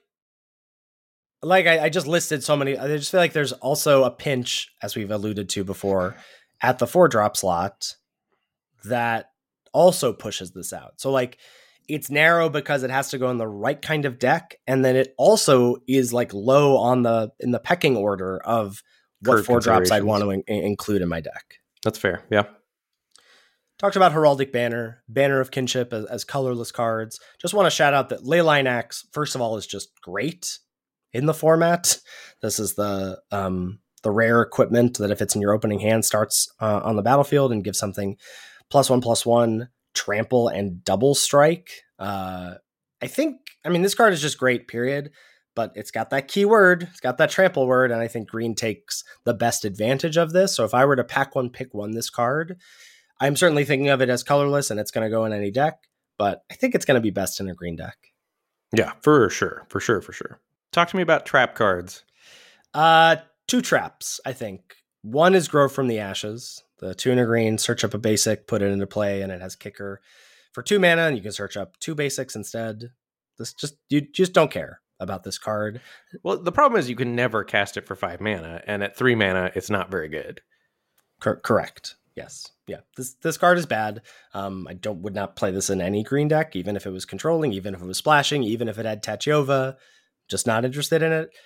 Speaker 3: like I, I just listed so many. I just feel like there's also a pinch, as we've alluded to before, at the four drop slot that also pushes this out. So like it's narrow because it has to go in the right kind of deck, and then it also is like low on the in the pecking order of what four drops I'd want to in- include in my deck.
Speaker 2: That's fair. Yeah.
Speaker 3: Talked about Heraldic Banner, Banner of Kinship as, as colorless cards. Just want to shout out that Leyline Axe, first of all, is just great in the format. This is the um, the rare equipment that if it's in your opening hand starts uh, on the battlefield and gives something plus one, plus one, trample, and double strike. Uh, I think, I mean, this card is just great, period. But it's got that keyword, it's got that trample word, and I think green takes the best advantage of this. So if I were to pack one, pick one this card, I'm certainly thinking of it as colorless and it's going to go in any deck, but I think it's going to be best in a green deck.
Speaker 2: Yeah, for sure. For sure. For sure. Talk to me about trap cards.
Speaker 3: Uh, two traps, I think. One is Grow from the Ashes. The two and a green, search up a basic, put it into play, and it has kicker for two mana, and you can search up two basics instead. This just, you just don't care about this card.
Speaker 2: Well, the problem is you can never cast it for five mana, and at three mana, it's not very good.
Speaker 3: Cor- correct. Yes. Yeah. This this card is bad. Um, I don't would not play this in any green deck, even if it was controlling, even if it was splashing, even if it had Tachiova. Just not interested in it.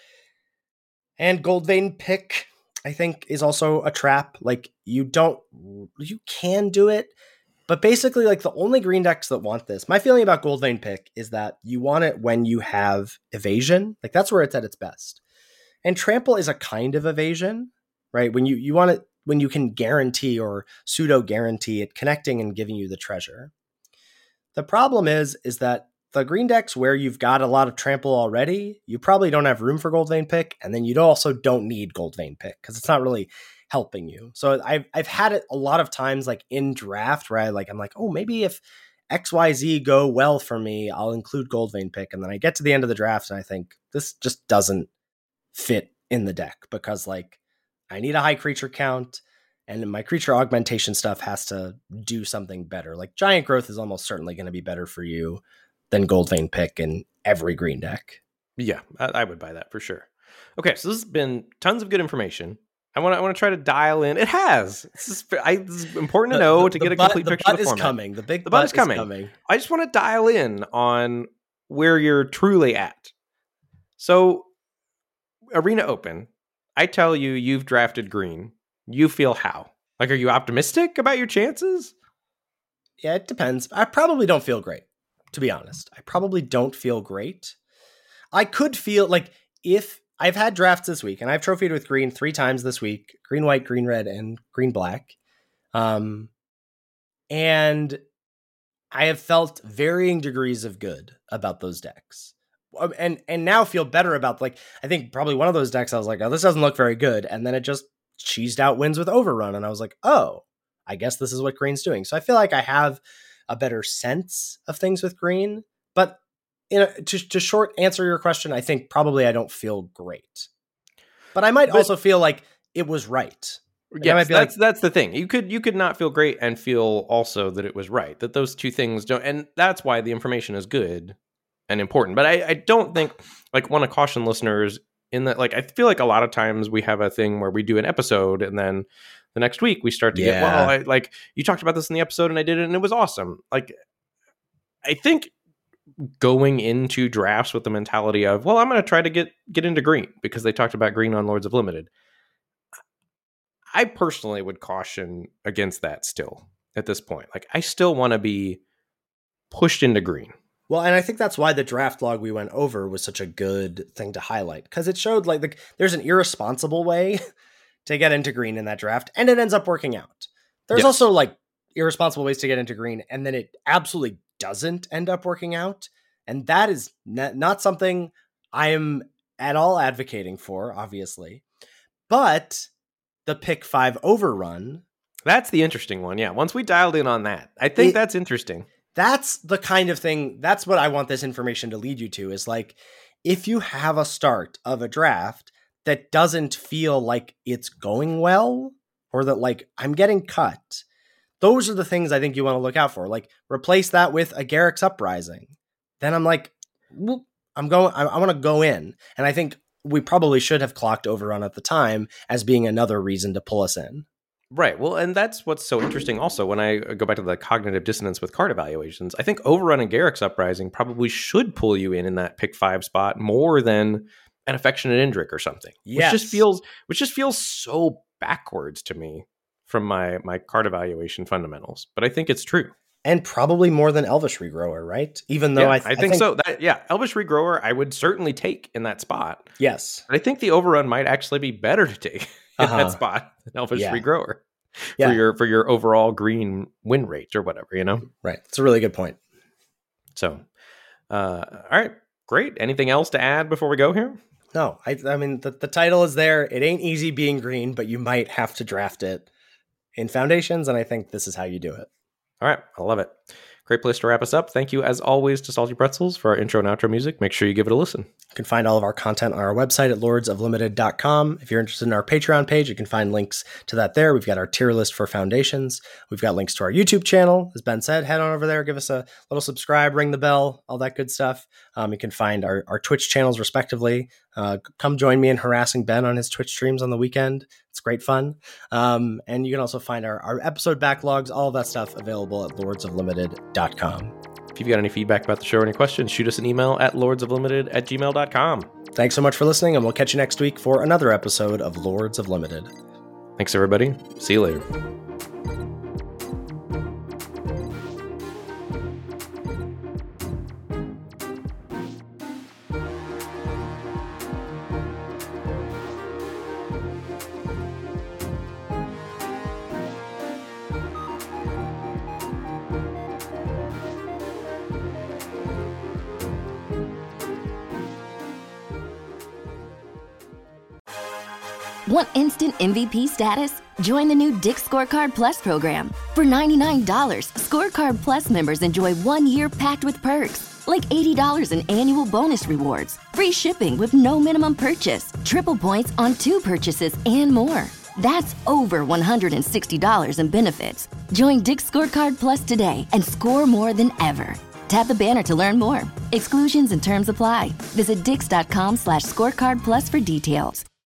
Speaker 3: And Goldvein Pick, I think, is also a trap. Like, you don't, you can do it, but basically, like, the only green decks that want this, my feeling about Goldvein Pick is that you want it when you have evasion. Like, that's where it's at its best. And Trample is a kind of evasion, right? When you, you want it, when you can guarantee or pseudo guarantee it connecting and giving you the treasure. The problem is, is that the green decks where you've got a lot of trample already, you probably don't have room for Goldvein Pick, and then you also don't need Goldvein Pick because it's not really helping you. So I've I've had it a lot of times, like in draft, where I like I'm like, oh, maybe if X Y Z go well for me, I'll include Goldvein Pick, and then I get to the end of the draft and I think this just doesn't fit in the deck because like I need a high creature count. And my creature augmentation stuff has to do something better. Like Giant Growth is almost certainly going to be better for you than Goldvein Pick in every green deck.
Speaker 2: Yeah, I, I would buy that for sure. Okay, so this has been tons of good information. I want to I want to try to dial in. It has. This is, I, this is important to know the, the, to get a
Speaker 3: butt,
Speaker 2: complete
Speaker 3: the
Speaker 2: picture of the
Speaker 3: is
Speaker 2: format.
Speaker 3: Coming. The big
Speaker 2: the butt,
Speaker 3: butt
Speaker 2: is coming.
Speaker 3: is coming.
Speaker 2: I just want to dial in on where you're truly at. So, Arena Open, I tell you, you've drafted green. You feel how? Like, are you optimistic about your chances?
Speaker 3: Yeah, it depends. I probably don't feel great, to be honest. I probably don't feel great. I could feel like if I've had drafts this week and I've trophied with green three times this week, green, white, green, red, and green, black. Um, and I have felt varying degrees of good about those decks. And, and now feel better about, like, I think probably one of those decks I was like, oh, this doesn't look very good. And then it just cheesed out wins with Overrun. And I was like, oh, I guess this is what green's doing. So I feel like I have a better sense of things with green, but in a, to, to short answer your question, I think probably I don't feel great, but I might but, also feel like it was right.
Speaker 2: Yeah, that's like, that's the thing. You could you could not feel great and feel also that it was right. That those two things don't, and that's why the information is good and important. But I, I don't think, like, want to caution listeners in that, like, I feel like a lot of times we have a thing where we do an episode and then the next week we start to
Speaker 3: yeah.
Speaker 2: get, well, I, like, you talked about this in the episode and I did it and it was awesome. Like, I think going into drafts with the mentality of, well, I'm going to try to get, get into green because they talked about green on Lords of Limited. I personally would caution against that still at this point. Like, I still want to be pushed into green.
Speaker 3: Well, and I think that's why the draft log we went over was such a good thing to highlight, because it showed like the, there's an irresponsible way to get into green in that draft, and it ends up working out. There's yes. also like irresponsible ways to get into green, and then it absolutely doesn't end up working out. And that is not, not something I am at all advocating for, obviously. But the pick five overrun.
Speaker 2: That's the interesting one. Yeah. Once we dialed in on that, I think it, that's interesting.
Speaker 3: That's the kind of thing, that's what I want this information to lead you to, is like, if you have a start of a draft that doesn't feel like it's going well, or that like I'm getting cut, those are the things I think you want to look out for. Like, replace that with a Garruk's Uprising. Then I'm like, well, I'm going, I, I want to go in. And I think we probably should have clocked Overrun at the time as being another reason to pull us in.
Speaker 2: Right. Well, and that's what's so interesting also when I go back to the cognitive dissonance with card evaluations. I think Overrun and Garruk's Uprising probably should pull you in in that pick five spot more than an Affectionate Indrik or something.
Speaker 3: Yes.
Speaker 2: Which just feels, which just feels so backwards to me. from my my card evaluation fundamentals, but I think it's true.
Speaker 3: And probably more than Elvish Regrower, right? Even though
Speaker 2: yeah,
Speaker 3: I, th-
Speaker 2: I, think I think so. That yeah, Elvish Regrower I would certainly take in that spot.
Speaker 3: Yes.
Speaker 2: But I think the overrun might actually be better to take in
Speaker 3: uh-huh.
Speaker 2: that spot than Elvish
Speaker 3: yeah.
Speaker 2: Regrower
Speaker 3: yeah.
Speaker 2: for your for your overall green win rate or whatever, you know?
Speaker 3: Right. It's a really good point.
Speaker 2: So, uh, all right, great. Anything else to add before we go here?
Speaker 3: No, I, I mean, the, the title is there. It ain't easy being green, but you might have to draft it in Foundations, and I think this is how you do it.
Speaker 2: All right, I love it. Great place to wrap us up. Thank you, as always, to Salty Pretzels for our intro and outro music. Make sure you give it a listen.
Speaker 3: You can find all of our content on our website at lords of limited dot com. If you're interested in our Patreon page, you can find links to that there. We've got our tier list for Foundations. We've got links to our YouTube channel. As Ben said, head on over there, give us a little subscribe, ring the bell, all that good stuff. Um, you can find our, our Twitch channels, respectively. Uh, come join me in harassing Ben on his Twitch streams on the weekend. It's great fun. Um, and you can also find our, our episode backlogs, all of that stuff available at lords of limited dot com.
Speaker 2: If you've got any feedback about the show or any questions, shoot us an email at lords of limited at gmail dot com.
Speaker 3: Thanks so much for listening, and we'll catch you next week for another episode of Lords of Limited.
Speaker 2: Thanks, everybody. See you later.
Speaker 1: Want instant M V P status? Join the new Dick's Scorecard Plus program. For ninety-nine dollars, Scorecard Plus members enjoy one year packed with perks, like eighty dollars in annual bonus rewards, free shipping with no minimum purchase, triple points on two purchases, and more. That's over one hundred sixty dollars in benefits. Join Dick's Scorecard Plus today and score more than ever. Tap the banner to learn more. Exclusions and terms apply. Visit dix dot com slash scorecard plus for details.